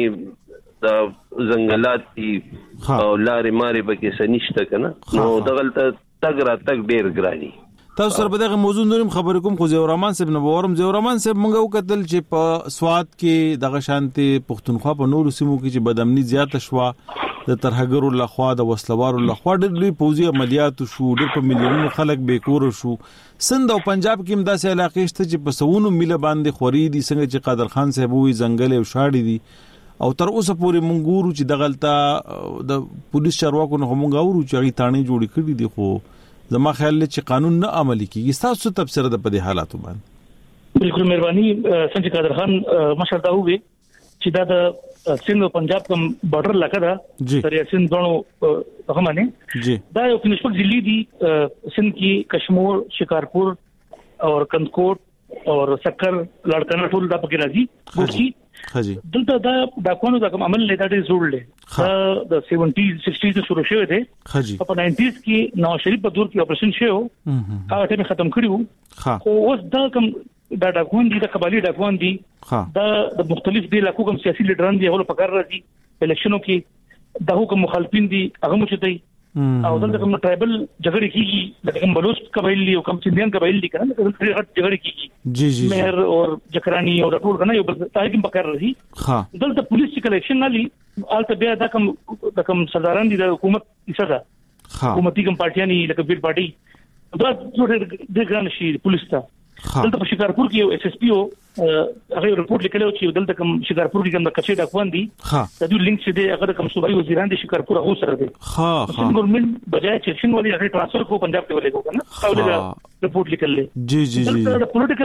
د زنګلات دي او لارې مارې به کې سنشته کنه نو دغلته تګ را تګ ډیر ګرانی. تاسو سره په دغه موضوع نورم خبرې کوم خو ضیاء الرحمن صاحب نو ورم ضیاء الرحمن صاحب مونږ وکتل چې په سواد کې دغه شانتي پښتونخوا په نورو سیمو کې چې بدامني زیاته شوه د ترهګرو لخوا د وسلوارو لخوا ډېر لوی پوځي عملیات شو ډېر په میلیونونو خلک بیکور شو. سند او پنجاب کې هم داسې علاقې شته چې په سونو میله باندې خوري دي څنګه چې قادر خان صاحب وی ځنګل او شاړي دي او تر اوسه پورې مونږ ګورو چې دغلطه د پولیس چارواکو نه مونږ اورو چې غي تانې جوړې کړې دي خو زما خیال چې قانون نه عملي کیږي. تاسو تفسیر د په حالاتو باندې بالکل مهرباني سنجي قادر خان مشردا وي چې دا د سند او پنجاب کوم بارډر لکه دا تر سند دونو هغه معنی دا یو نسبت ضلع دي سند کې کشمور شکارپور اور کندکوټ اور سکر لړکانه ټول دا پکې راځي ګوشي خجی. دلته دا ډاکوانو دا کوم عمل لیدا ډېر جوړ لې د 70s 60s ته شروع شوه دي خجی په 90s کې نواز شریف په دور کې اپریشن شوه هغه ته ختم کړیو خو اوس دا کوم دا ډاکوان دي د قبایلی ډاکوان دي دا د مختلف دي لکه کوم سیاسي لیډران دي هغه په کار راځي الیکشنو کې د حکومت مخالفین دي هغه مشته او دلته کوم ټرایبل جګړې کیږي د کوم بلوچ قبایلی او کوم سندیان قبایلی دي کنه دغه جګړې کیږي جی جی مهر او جکرانی او ټول کنه یو تاریخ په کار راځي دلته پولیس کلیکشن نالي آلته بیا دا کوم سرداران دي د حکومت حصہ حکومتي کوم پارټیانی لکه بیل پارټي دا د ګران شي پولیس ته دلته په شکارپور کې یو اس اس پی او هغه رپورټ لیکلو چې دلته کوم شکارپور کې کوم کچې ډاکوان دي د دوی لینک څه دی هغه کوم صوبایي وزیران دي شکارپور هغه سره دي ګورنمنت بجای چیکشن والی هغه ټرانسفر کو پنجاب کې ولې کو کنه او دا رپورټ لیکل جی جی جی د پولیټیکل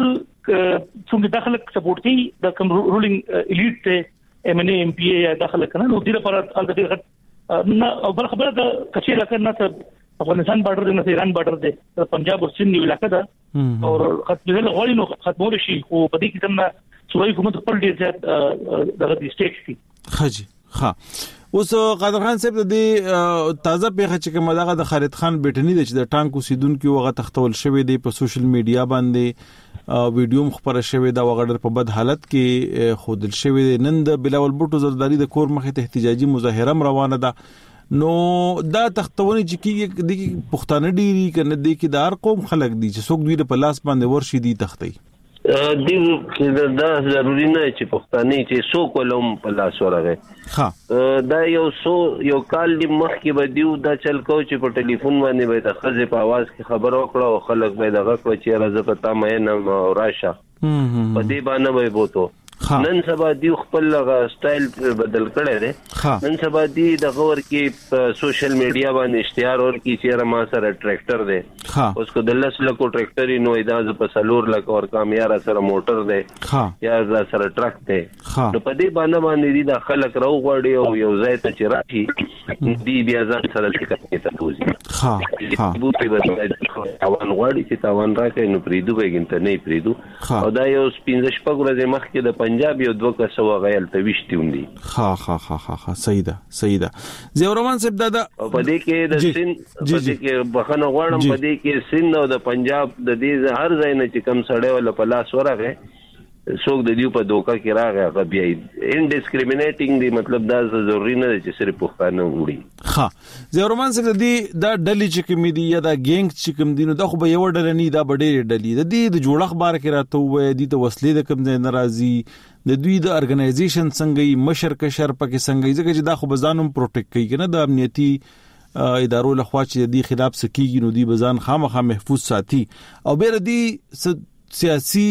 څنګه داخله سپورټ کوي د کوم رولینګ الیټ ته ام ان ام پی ای داخله کنه نو دې لپاره البته نه او بل خبره د کچې لکه نه افغانستان بارډر د ایران بارډر دی پنجاب او سند علاقہ ده او ختمول غوړي نو ختمول شي خو په دې کې څنګه صوبایي حکومت خپل ډیر زیات دغه ډیسټریکټ دي خجی اوس قادر خان صاحب د تازه پیښه چې کومه دغه د خالد خان بیٹنی د ټانکو سیدونکو وغه تختول شوی دی په سوشل میډیا باندې ویډیو خبره شوی دا وغړر په بد حالت کې خودل شوی نن د بلاول بوټو زرداری د کور مخې ته احتجاجي مظاهره روانه ده نو دا تختونه چې کې د پښتانه ډیری کنه د کې دار قوم خلک دي چې څوک دوی په لاس باندې ورشي دي تختي دی دا ضروری نه چې پښتانه چې څوک ولوم په لاس ورغه دا یو کال دی مخ کې بدیو دا چل کو چې په ټلیفون باندې به د خزه په आवाज کې خبر وکړو او خلک به دغه کو چې راځه پتا مې نه راشه په دې باندې به بوته نن سبا دی خپل سټایل بدل کړی دی. نن سبا دی د غور کې سوشل میډیا باندې اشتهار اور کی چیرې ما سره ټریکټر دی اوس کو د 10 لکو ټریکټر نو ایداز په سلور لک اور کامیار سره موټر دی یا سره ټرک دی. نو په دې باندې دی د خلک راو غوړي او یو ځای ته چرایي دی بیا ځان سره څه ته توزي بو په وځي اوان غوړي چې تاوان راکې نو پریدو وګینته نه پریدو. او دا یو 15 شپږ ورځې مخکې د پنجاب یو دوه کسو غیل ته وشتوندي. صحیح ده زیورمان صاحب دا په دې کې د سین په دې کې بخنه غواړم په دې کې سین او د پنجاب د دې هر ځای نه چې کم سړی ولا په لاس ورغه څوک د دیو په دوکا کې راغی غبي انډیسکریمینیټینګ دی مطلب دا ضروری نه چې صرف پښتانه وړي. زیورمان صاحب دا ډلې چې کوم دي یا دا ګینګ چې کوم دي نو دا خو به یو ډله نه دا بډې ډلې د جوړخ بار کې راته وې دي ته وسلې د کوم ځای ناراضي د دوی د ارګنایزیشن څنګه مشر کشر پکې څنګه ځکه چې دا خو بزانم پروټیکټ کوي کنه د امنیتي ادارو لخوا چې د خلاف سکیږي نو دی بزان خامخا محفوظ ساتي او بیر دی سیاسی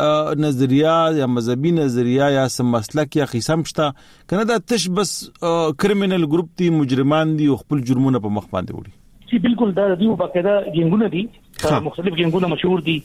نظریه یا مذهبي نظریه یا سم مسلک یا قسم شته کنه دا تش بس کرمینل ګروپ دي مجرمان دي او خپل جرمونه په مخ باندې وړي. چې بالکل دا دی باقاعده ګنګونه دي مختلف ګنګونه مشهور دي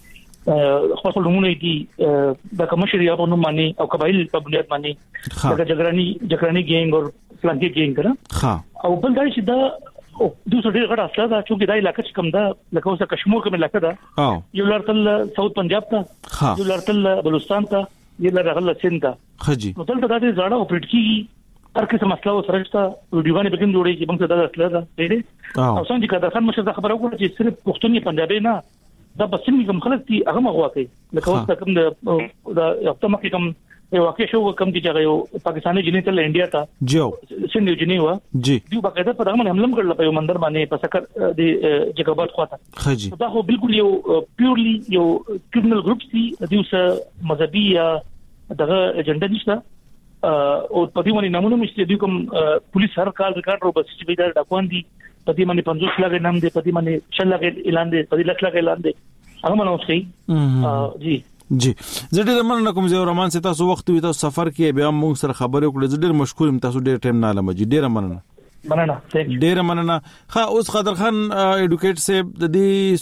خپل نمونه دي د کمشري په نوم باندې او قبایل په بنیاد باندې د جګرانی ګینګ او فلانکي ګینګ کړه او بل دا چې دا او دوسر ډیر غټ اصله دا چې دا علاقې کم دا لکه اوسه کشمیر کوم علاقې دا یو لارتل ساوث پنجاب ته یو لارتل بلوچستان ته یو لارغل سند ته خجی نو دلته دا زړه اپریټ کیږي هر څه مسله او سرشتہ ویډیوونه به کوم جوړي چې موږ دا اصله دا دی او څنګه چې دا خان مشه خبره وکړه چې صرف پښتوني پنجابي نه دا بسنګ کوم خلک دي هغه مغوا کوي لکه اوسه کوم دا هفته مخکې کوم یو واقع شو کوم چې هغه پاکستاني جنې تل انډیا ته جو سند جنې و جی دی باقاعده په هغه حمله کړل په یو مندر باندې په سکر د جګبات خواته خجی دا خو بالکل یو پیورلی یو کریمینل ګروپ دي د اوسه مذهبي یا دغه ایجنډا نشته او په دې باندې نمونه مشته دي کوم پولیس هر کال ریکارډ رو بس چې به دا ډاکوان دي په دې باندې 50 لغه نام دي په دې باندې 6 لغه اعلان دي په دې 10 لغه اعلان دي هغه منو شي جی زه ډېر مننه کوم زه رومان سي تاسو وخت وي تاسو سفر کې بیا موږ سره خبرې وکړې زه ډېر مشکور یم تاسو ډېر ټایم نه لمه جی ډېر مننه ډېر مننه. اوس قادر خان ایډوکیټ صاحب د دې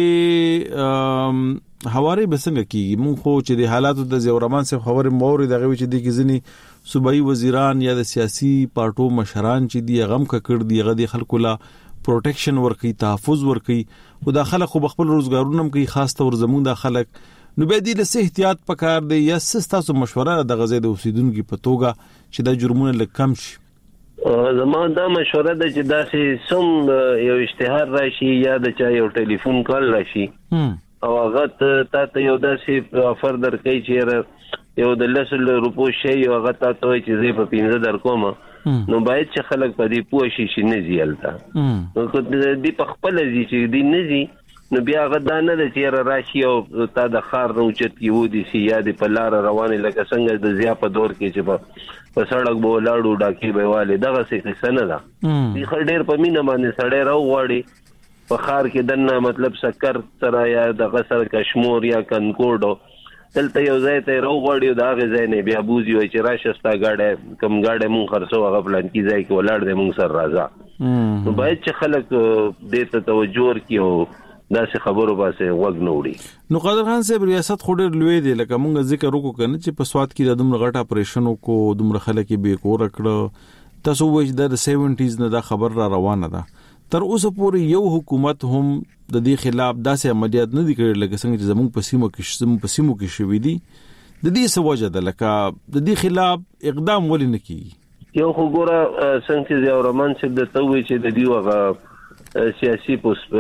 ستونزې حواله بسنګ کیږي مونږ خو چې د حالاتو د زیورمان صاحب خبرې موري دغه چې د کیزنی صوبایي وزیران یا د سیاسي پارټو مشران چې دی غم کړ دی غدي خلکو لا پروټیکشن ورکي تحفظ ورکي او د خلک خو خپل روزګارونه کوي خاص تور زموږ د خلک نو به دې له احتیاط پکار دی یا تاسو مشوره د غزې د اوسیدونکو په توګه چې د جرمونو لکم شي. زموږ دا مشوره ده چې دا سم یو اشتهار راشي یا د چا یو ټلیفون کال راشي او هغه ته یو داسې افر درکې چې یو د 10 روپو شی یو هغه ته چې زه په 15 درکوم نو باید چې خلک په دې پوه شي چې نه زیالتا نو دې په خپل دي چې دې نه زی نو بیا غدا نه د چیر راشي او تا د خار نو چت یو دي سی یاد په لار روانه لکه څنګه د زیا په دور کې چې په سړک بو لاړو ډاکی به والي دغه څه څه نه ده دي خډیر په مینه باندې سړی راو غواړي په خار کې دنه مطلب سکر سره یا د غسر کشمیر یا کنکوډو دلته یو ځای ته راو غواړي دا غي ځای نه بیا بوزي وي چې راشستا گاډه کم گاډه مون خرڅو هغه پلان کې ځای کې ولاړ دې مون سر راځه نو باید چې خلک دې ته توجه ورکړي دا څه خبرو باسه وګ نوړي. نو قادر خان صاحب ریاست خو ډېر لوی دی لکه مونږ ذکر وکړو کنه چې په سواد کې د دومره غټ اپریشن کو دومره خلک به کور کړو تاسو وایي د 70s نه دا خبر را روانه ده تر اوسه پورې یو حکومت هم د دې خلاف داسې عملیات نه دي کړل لکه څنګه چې زموږ په سیمو کې شوې دي د دې څه وجه ده لکه د دې خلاف اقدام ولې نه کیږي. یو خو ګوره څنګه چې یو رومان چې د توې چې د دې وغه سیاسي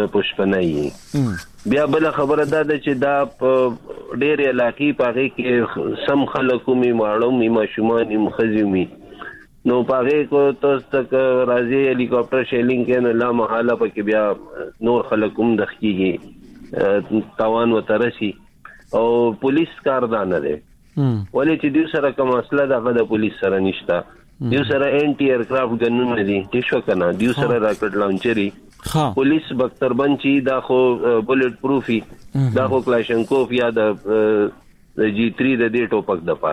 پوسپنای بیا بل خبره ده چې دا ډېر علاقې پاره کې سم خلکو می ماړو می ماشومان می خزیومي نو پاره کو تاسو تک راځي هلیکاپټر شیلینګ کې نه لا محاله پکې بیا نور خلکوم دخکیږي تاوان وترسي او پولیس کاردان ده ولې چې دوی سره کوم مسله ده د پولیس سره نشته دیو سره انټي ایرکرافټ ګنونه دي تیشو کنه دیو سره راکټ لانچري پولیس بختربند چی دا خو بولټ پروفي دا خو کلاشنکوف یا د جی 3 د دې ټوپک د پاره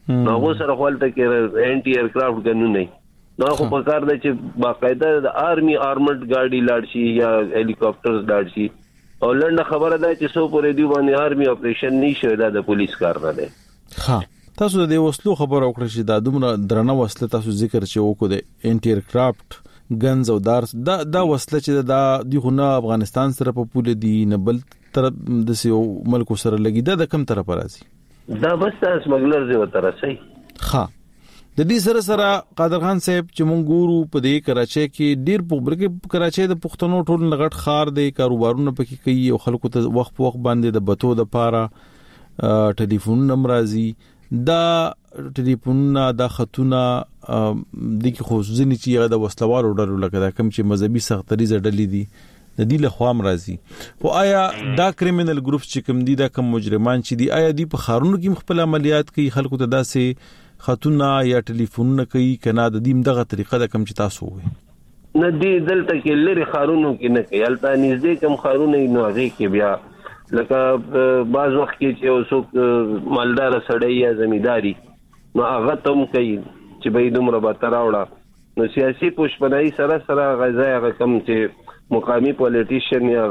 نو هغه سره خپل ته کې انټي ایرکرافټ ګنونه نه نو خو په کار دی چې باقاعده د آرمي آرمډ ګاډي لاړ شي یا هلیکاپټرز لاړ شي او لنډه خبره ده چې سو پورې دی باندې آرمي اپریشن نشي دا د پولیس کار نه دی. ها تاسو د وسلو خبر او کړی چې دا دومره درنه وسله تاسو ذکر چې وکړو د انټي ایرکرافټ ګنز او دارس دا وسله چې دا دی خو نه افغانستان سره په پوله دی نه بل طرف د سیو ملک سره لګی دا کم طرف راځي دا بس سمګلر دی وتر سي. ها د دې سره قادر خان صاحب چې مونږ ګورو په دې کراچۍ کې ډیر په بلکې کراچۍ د پښتنو ټول لغټ خار دی کاروبارونه پکې کوي او خلکو ته وخت باندې د بتو د پاره ټلیفون نمرازي دا ټلیفون دا خطونه د کی خصوصي چې د وسلوالو ډلو لکه دا کم چې مذهبي سختري زړلې دي د دې له خوا مرضی او آیا دا کریمینل ګروپ چې کوم دي دا کم مجرمان چې دي آیا دی په خارونو کې خپل عملیات کوي خلکو ته داسې خاتونه یا ټلیفونونه کوي کنه د دې دغه طریقه د کم چې تاسو وي نه دی دلته کې لري خارونو کې نه کوي البته نږدې کم خارونه نو هغه کې بیا لکه بعض وخت کې چې اوسو مالدار سړی یا زمینداری نو هغه تم کوي چې به دومره به تراوړه نو سیاسي پوښتنه سره غزا هغه کم چې مقامی پولیټیشن یا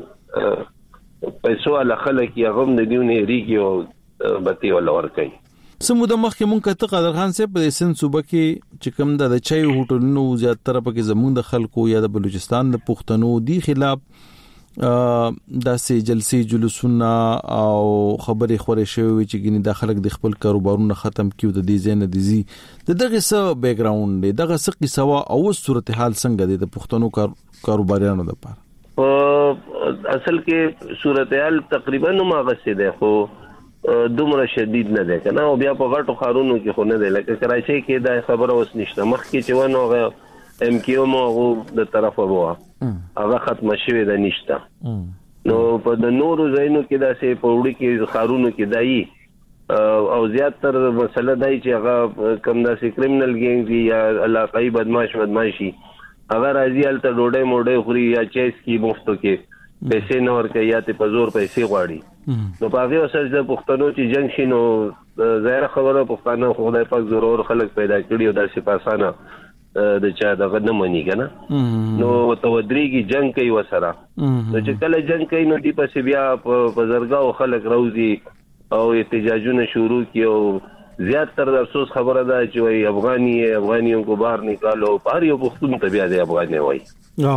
پیسو له خلک یا غم د دیونه ریګي او بتی ولا ور کوي. سموده مخکې مونږ ته قادر خان صاحب په سند صوبه کې چې کوم د چای هوټلونو زیاتره پکې زموږ د خلکو یا د بلوچستان د پښتنو دی خلاف داسې جلسې جلوسونه او خبرې خورې شوی چې ګینه د خلک د خپل کاروبارونه ختم کیو د دې زین د زی دغه څه بیک گراوند دی دغه څه قصه او صورتحال څنګه دی د پښتنو کاروباریانو لپاره اصل کې صورتحال تقریبا نو ماغسه ده خو دومره شدید نه ده کنه او بیا په غټو خارونو کې خو نه ده لکه کراچۍ کې دا خبره اوس نشته مخکې چې ونه ام کیو مو د طرفه وو هغه ختم شوی ده نشته نو په د نورو ځایونو کې دا سه په وړي کې خارونو کې دای او زیاتره مسله دای چې هغه کم داسې کریمینل ګینګ یا علاقائی بدمعشي هغه راځي الته ډوډۍ موډۍ خوري یا چیس کې مفتو کې پیسې نور کوي یا ته په زور پیسې غواړي نو په هغه اساس د پښتنو چې جنگ شینو ظاهر خبره پښتنو خدای پاک ضرور خلک پیدا کړي او د سپاسانه د چا دغه نه مني کنه نو تودريږي جنگ کوي وسره نو چې کله جنگ کوي نو دی په بیا په زرګاو خلک راوځي او احتجاجونه شروع کیو زیاتره د افسوس خبره ده چې وای افغانیوں کو بهر نکالو پر یو پښتون ته بیا د افغاني وای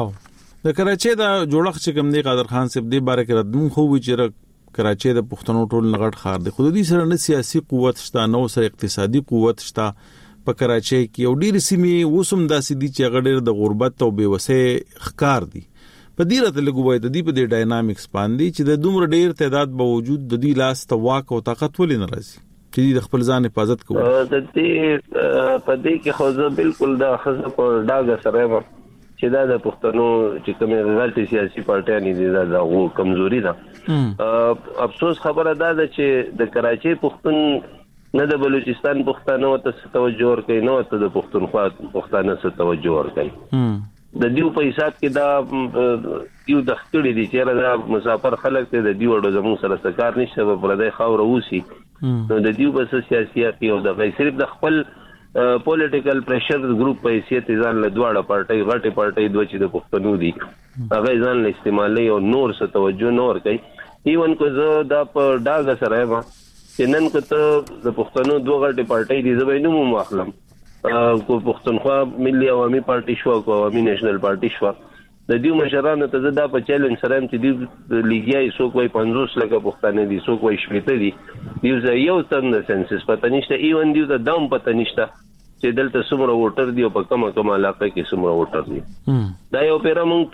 د کراچۍ د جوړښت چې کوم دی قادر خان صاحب دی باره کې ردمون خو وی چې کراچۍ د پښتنو ټول نغټ خار دی خو د دې سره نه سیاسي قوت شته نو سره اقتصادي قوت شته په کراچۍ کې او ډېر سیمې وسم داسې دي چې غډېر د غربت او بیوسه ښکار دي په دې راته لګوي د دې په دې ډاینامیکس باندې چې د دومره ډېر تعداد باوجود د دې لاس تواک او طاقت ولې نه راځي چې د خپل ځان حفاظت کوي د دې په دې کې خو زه بالکل د خزه په ډاګه سره چې دا د پښتنو چې کومه غلطي سیاسي پارټیانې دي دا غو کمزوري ده افسوس خبره ده چې د کراچۍ پښتون نه د بلوچستان پښتنو ته توجه ورکړي نو ته د پښتونخوا پښتانه ته توجه ورکړي د دیو په حساب کې دا یو د خټړي دي چې دا مسافر خلک ته د دیو ډو زمو سره سکار نشته په پردې خاور اوسي نو د دیو بس سیاسي او د صرف د خپل پولیټیکل پریشر ګروپ په حیثیت ځان له دواړه پارټي غټي پارټي دوی چې د پښتنو دي هغه ځان له استعمالي او نور څه توجه نور کوي ایون کو زه دا په ډاګه سره ما چې نن کته د پښتنو دوه غټي پارټي دي زه به نوم واخلم کو پښتونخوا ملي عوامي پارټي شو کو عوامي نېشنل پارټي شو د دې مشرانو ته دا په چیلنج سره چې دی لیګي سو کوئی 50 لکه پښتانه دي سو کوئی شپته دي یو تن سنسس پته نشته ایون دی د دام پته نشته چې دلته څومره ووټر دی او په کومه علاقه کې څومره ووټر دي دا یو پیرا مونږ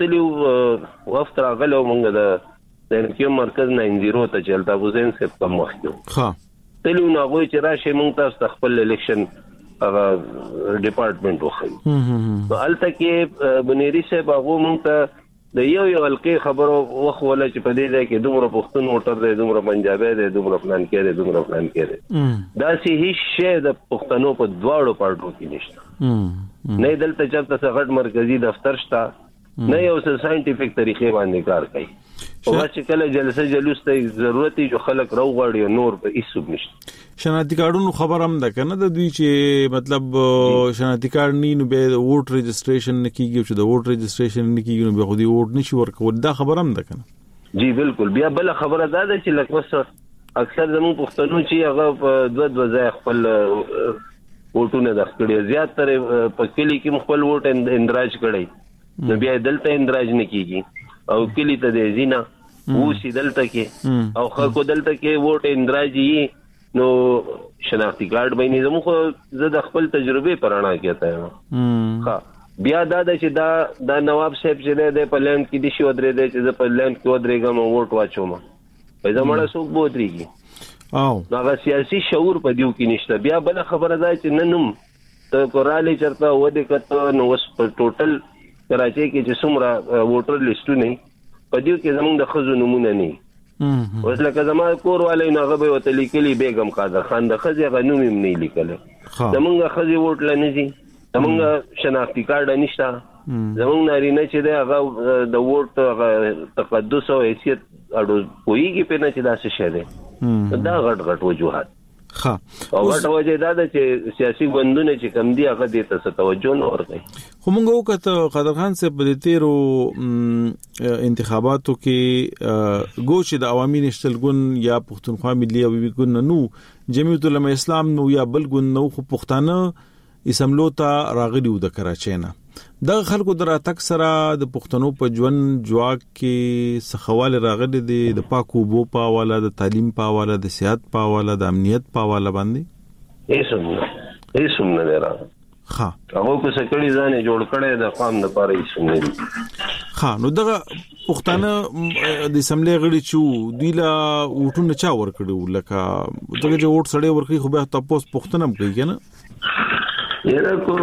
تلیو وفت راغلو مونږ د انکیو مرکز 90 ته چلتا حسین صاحب کوم وخت ها تلیو نو غوي چې راشه مونږ تاسو خپل الیکشن هغه ډپارټمنټ وخی نو الته کې بنيري صاحب هغه مونږ ته د یو الکه خبرو وخوله چې په دې ځای کې دومره پښتون ووټر دی دومره پنجابي دی دومره پلان کې دی دا سي هیڅ شی د پښتنو په دواړو پارټو کې نشته نه دلته چرته غټ مرکزی دفتر شته نه یو څه ساينټیفیک طریقې باندې کار کوي او چې کله جلسه جلوس ته ضرورت جو خلک راوغړي نور په هیڅ نشته. شناختی کارتونو خبر هم ده کنه د دوی چې مطلب شناختی کارت نو به ووټ رجسټریشن نه کیږي چې د ووټ رجسټریشن نه کیږي نو به خو دی ووټ نشي ورکول. دا خبر هم ده کنه. جی بالکل. بیا بل خبره ده چې لکه وسه اکثر زموږ پښتنو چې هغه په دوه ځای خپل ووټونه د خپل زیات تر په کلی کې خپل ووټ اندراج کړي نو بیا دلته اندراج نه کیږي او کلی ته د زینا وسی دلته کې او خلکو دلته کې ووټ اندراجي نو شناختی کارت به نه زموږ زه د خپل تجربه پرانا کېته یم. ها بیا دا چې دا نواب صاحب چې د پلان کې دي شو درې د چې په پلان کې ودرېګم ووټ واچوم په زموږه څوک بوتريږي او دا سیاسي شعور په دیو کې نشته. بیا بل خبره ده چې ننوم ته کوراله چرته ودې کته نو وس په ټوټل کراچي کې چې څومره ووټر لیستونه په دیو کې زمونږ د خزو نمونه نه اوس لکه زما کور والے نو هغه به وتلی کلی بیگم قادر خان د خزي غنوم نه لیکل زمونږ خزي ووټ لنيږي زمونږ شناختی کارت نشته زمونږ نارینه چې د د ووټ تقدس او حیثیت اډو کویږي په نه چې دا څه شه ده دا غټ وجوهات. ها او غټ وجه دا ده چې سیاسي بندونه چې کم دي هغه دې ته توجه نه ورکوي. خو موږ وکړه قادر خان صاحب په تیرو انتخاباتو کې ګوش د عوامي نشتل ګون یا پښتونخوا ملي او ګون نو جمعیت العلماء اسلام نو یا بل ګون نو خو پښتانه اسمبلو ته راغلي و د کراچۍ نه د خلکو دراتک سره د پښتنو په ژوند جواک کې سخوال راغلي دي د پاکو بو په والا د تعلیم په والا د صحت په والا د امنیت په والا باندې هیڅ نه دی راغلی. ها هغه کو سکړی ځانه جوړ کړي د قام لپاره هیڅ نه دی. ها نو دغه پښتانه د اسمبلی غړي چې دوی لا وټونه چا ور کړو لکه دغه چې وټ سړی ور کوي خو به تاسو پښتنم کوي کنه یره کو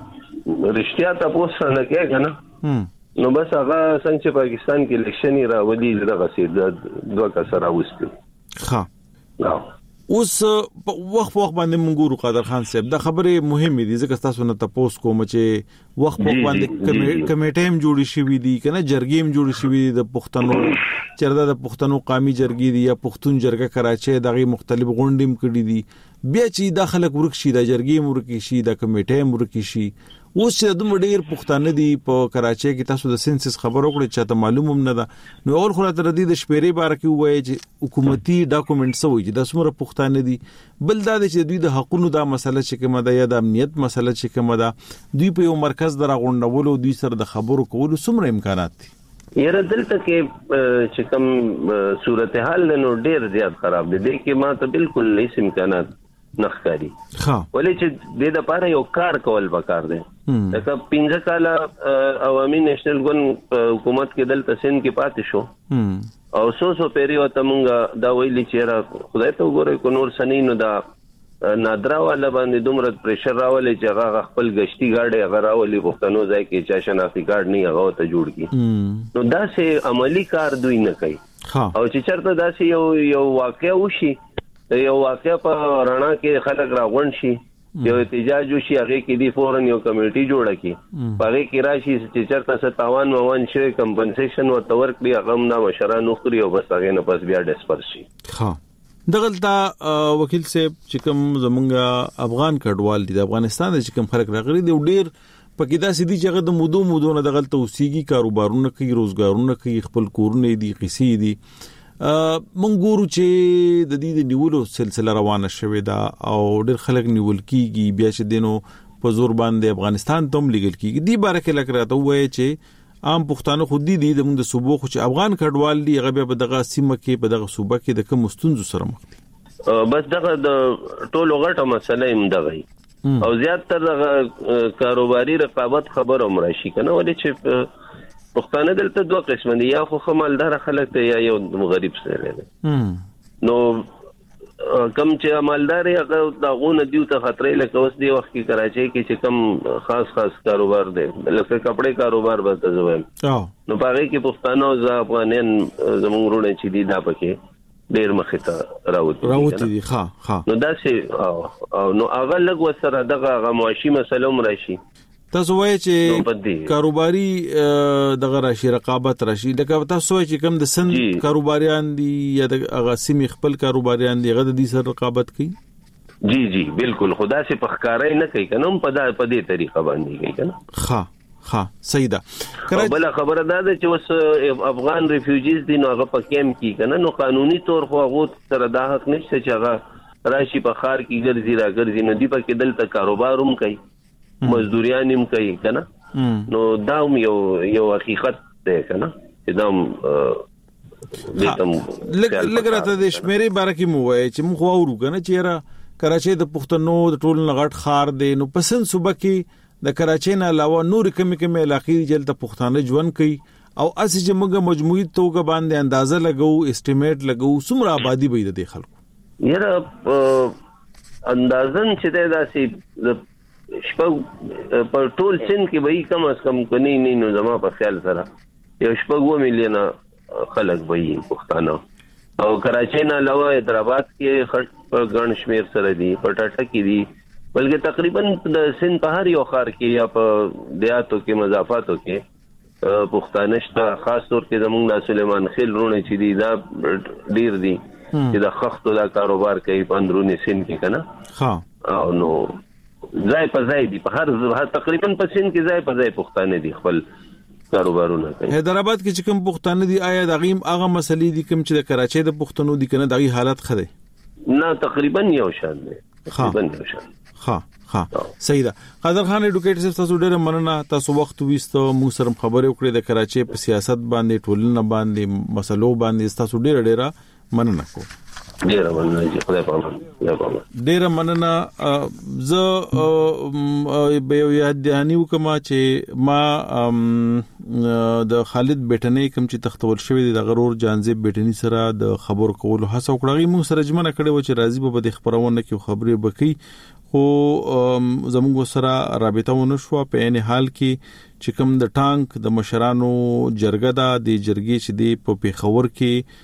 رښتیا تاسو نه کوي کنه نو بس هغه څنګه چې پاکستان کې الیکشن راولي دغه سید دوه کسره وستي. ها اوس وخت باندې منګورو قادر خان صاحب دا خبره مهمه دي ځکه تاسو نه تاسو کوم چې وخت باندې کمیټه هم جوړی شوې دي کنه جرګې هم جوړی شوې دي د پښتنو چردا د پښتنو قومي جرګې دي یا پښتون جرګه کراچۍ دغه مختلف غونډې هم کړې دي بیا چې د خلک ورکشي د جرګې مرکې شي د کمیټه مرکې شي. اوس چې د ډېر پښتانه دي په کراچۍ کې تاسو د سنسس خبرو کړې چې ته معلوم هم نه ده نو اول خو تر دې د شپېرې بار کې وایي چې حکومتي ډاکومېنټ سوي چې د سمره پښتانه دي بل دا چې دوی د حقونو دا مسله چې کومه ده یا د امنیت مسله چې کومه ده دوی په یو مرکز دراغونډولو دوی سره د خبرو کولو سمره امکانات دي. یره دلته کې چې کوم صورتحال نو ډېر زیات خراب دي کې ما ته بالکل هیڅ امکانات نخکاری. ولې چې د لپاره یو کار کول وکړ دي لکه 15 کال عوامي نېشنل ګون حکومت کې دلته سند کې پاتې شو او سو پیری وته مونږه دا ویلي چې خدای ته وګورئ کو نور سنینو دا نادرا والا باندې دومره پریشر راولي چې هغه خپل گشتي گاډي هغه راولي پښتنو ځای کې چې شناختی کارت نه هغه ته جوړ کی نو دا سه عملی کار دوی نه کوي. او چې چرته دا سه یو واقعیا وشي یو واقعیا په رڼا کې خلک راغون شي یو احتجاج وشي هغه کې دی فورن یو کمیټي جوړه کی هغه کې راشي چې چرته 57 موان شي کمپنسیشن او تور کړی هغه نه مشران نوکری او بس هغه نه پس بیا ډسپرس شي. ها دغلطه وکیل صاحب چې کوم زمونږ افغان کډوال دي د افغانستان چې کوم خلک راغلي دي ډیر پکې دا سدي چې هغه د مودو نه دغلطه اوسېږي کاروبارونه کوي روزګارونه کوي خپل کورونه دي قصې دي منګورو چې د دې نیولو سلسله روانه شوې ده او ډېر خلک نیول کیږي بیا چې دینو په زور باندې افغانستان ته لګل کیږي دی باره کې لکه راته وایي چې عام پښتانه خو دي د موږ د صوبو خو چې افغان کډوال دي هغه به دغه سیمه کې په دغه صوبه کې د کوم مستونزو سره مخ دي بس دغه د ټولو غټه مسله هم دغه او زیاتره دغه کاروباري رقابت خبر هم راشي کنه ولې چې پښتانه دلته دوه قسم دي یا خو مالدار خلک ته یا یو غریب سره دي نو کم چې مالدار هغه دغه دیو ته خطرې لکه اوس دی وخت کې کراچۍ کې چې کم خاص کاروبار دی لکه کپڑے کاروبار به ته زویم نو پاره کې پښتانه او افغانان زموږ ورونه چې دي دا پکې ډیر مخه ته راوتی دي. ها نو دا سه او نو هغه لګ وسره دغه معاشي مسله هم راشي تاسو وایي چې کاروباري دغه راشي رقابت راشي لکه تاسو وایي چې کوم د سند کاروباریان دي یا د غاسمي خپل کاروباریان دي غد دي سره رقابت کوي جی بالکل خدا سے پخکارای نه کوي کنه په دې طریقه باندې کوي کنه ها صحیح ده بل خبره ده چې اوس افغان ریفیوجیز دي نو هغه په کیم کې کنه نو قانوني طور خو هغه سره دا حق نشته چې هغه راشي په خار کې ګرځي راګرځي نو دی په کې دلته کاروبار هم کوي مزدوریان هم کوي کنه نو دا یو حقیقت ده کنه چې دا لګ راته د شمیرې باره کې مو وایي چې موږ وورو کنه چې را کراچي د پښتنو د ټول نغټ خار دی نو پسند صوبه کې د کراچي نه علاوه نور کمی علاقې جلته پښتانه ژوند کوي او اسی چې موږ مجموعي توګه باندې اندازه لګو اسټیمیټ لګو څومره آبادی به د خلکو یاره اندازن چې دا سي شپږ پر ټول سن کې به کم از کم کني نه نو زما په خیال سره یو 6 میلیون خلک به پښتانه او کراچي نه علاوه حیدرآباد کې خټ ګڼ شمیر سره دي پټاټا کې دي بلکې تقریبا د سن په هر یو خار کې یا په دیاتو کې مضافاتو کې پښتانه شته خاص طور کې زمونږ د سلیمان خیل رونه چې دي دا ډیر دي چې د خختو دا کاروبار کوي په اندرونی سن کې کنه او نو ځای په ځای دي په هر تقریبا په سن کې ځای په ځای پښتانه دي خپل کاروبارونه کوي حیدرآباد کې چې کوم پښتانه دي آیا د غیم هغه مسلې دي کوم چې د کراچي د پښتنو دي کنه دغه حالت خده نه تقریبا یو شان دي ها صحیح ده قادر خان ایډوکیټر تاسو ډېر مننه تاسو وخت وېستو موږ سره خبرې وکړې د کراچي په سیاست باندې ټولنه باندې مسلو باندې تاسو ډېر مننه کوم ډېر مننه چې خدای پامان ډېر مننه زه به یاد دیانی وکما چې ما د خالد بیٹنی کوم چې تختول شوی د غرور جانزیب بیٹنی سره د خبر کولو هڅه وکړه موږ سره جمعنه کړي و چې راضي به د خبرونه کې خبرې بکی خو زموږ سره رابطه ونه شو په ان حال کې چې کوم د ټانک د مشرانو جرګه د جرګې چې دی په پیښور کې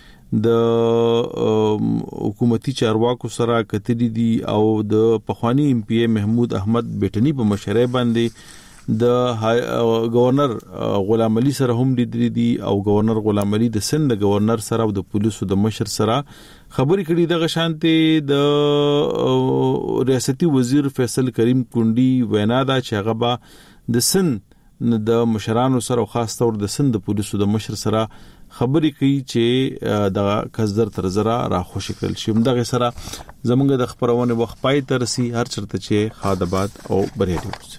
د حکومتي چارواکو سره کتلی دي او د پخوانی ایم پی محمود احمد بیٹنی په مشرۍ باندې د گورنر غلام علي سره هم لیدل دي او گورنر غلام علي د سند گورنر سره او د پولیسو د مشر سره خبرې کړي د غشانته د ریاستي وزیر فیصل کریم کونډي وینا دا چې هغه با د سند د مشرانو سره خاص طور د سند پولیسو د مشر سره خبرې کوي چې د کزدر تر زرا را خوشکل شي دغه سره زمونږ د خبرونه وخت پای ترسي هر چرته چې خادبات او بریالي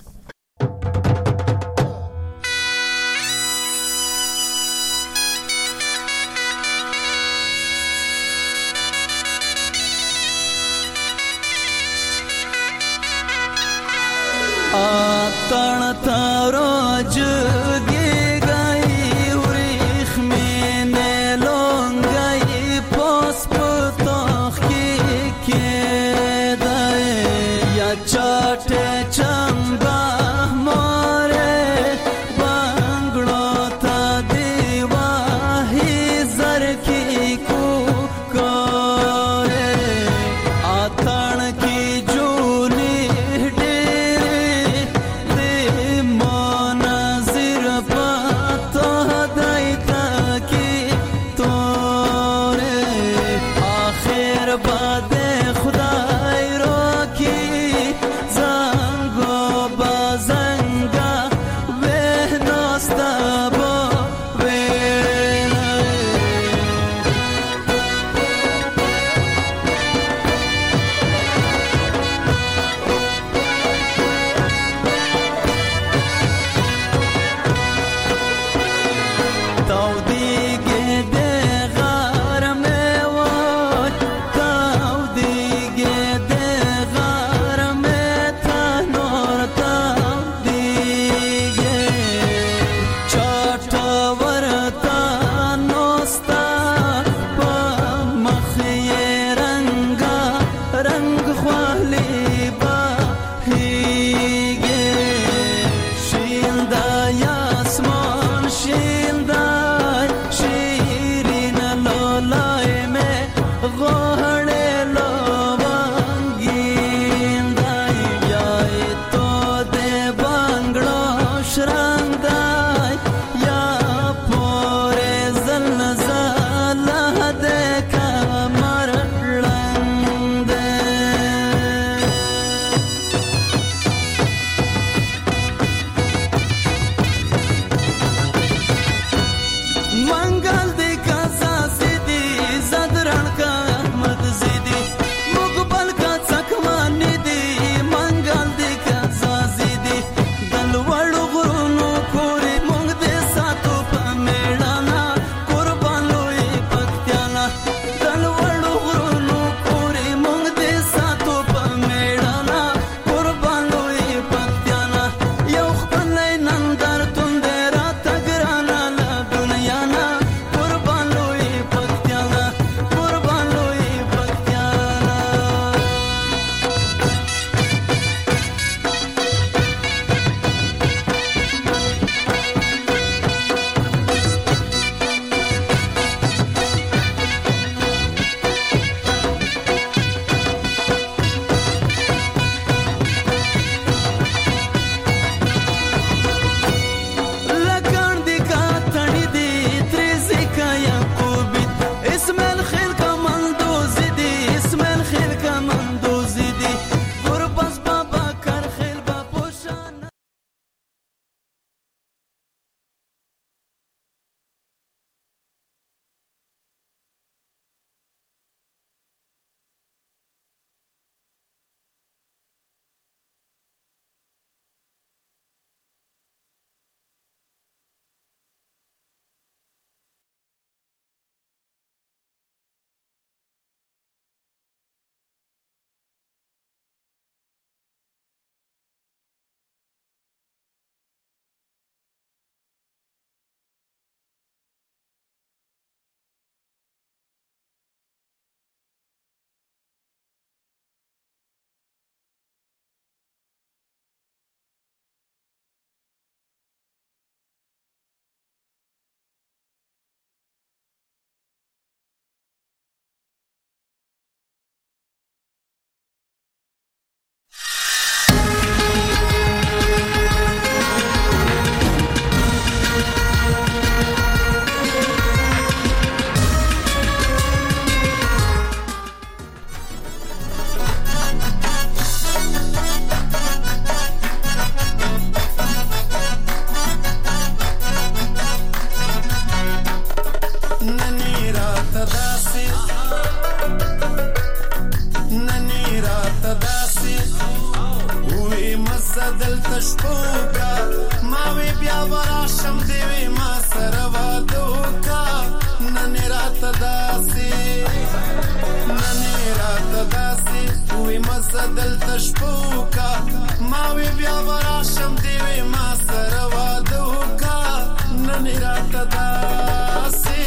دلته شپوکا ما وی بیا وراشم دیوی ما سره واده وکا نن راته داسې وی مزه دلته شپوکا ما وی بیا وراشم دیوی ما سره واده وکا نن راته داسې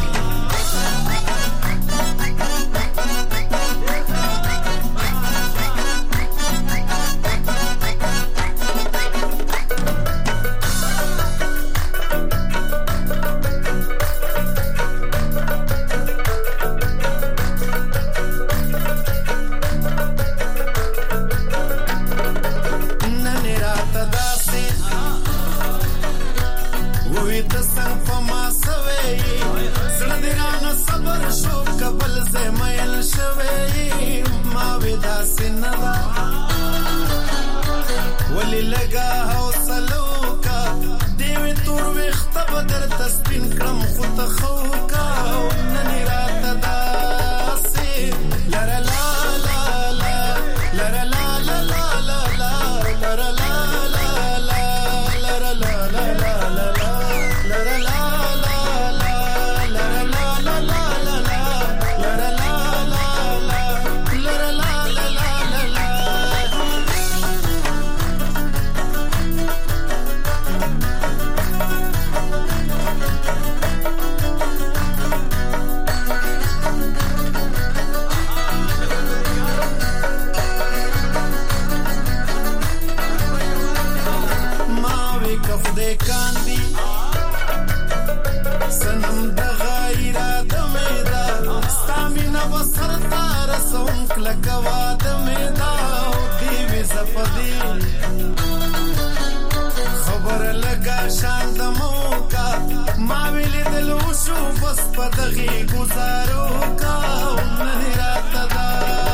ولی لگا حوصلو کا دیوی تور ویخت بدر تسپین کرم خود خوکا ننی رات داسی لرا لا لا لا لرا لا لا لا لا لا لرا لا لا لا لرا لا لا لا لا لرا لا لا لا لرا لا لا لا لا لرا لا لا لا لرا لا لا لا خدای کاندي سنم د غیره د میدا ستامینا وسر تار سوم کلکوا د میدا دی وی زپدی خبر لگا شان د موکا ما ویل دلو شو بس پدغي گزارو کا نن رات دا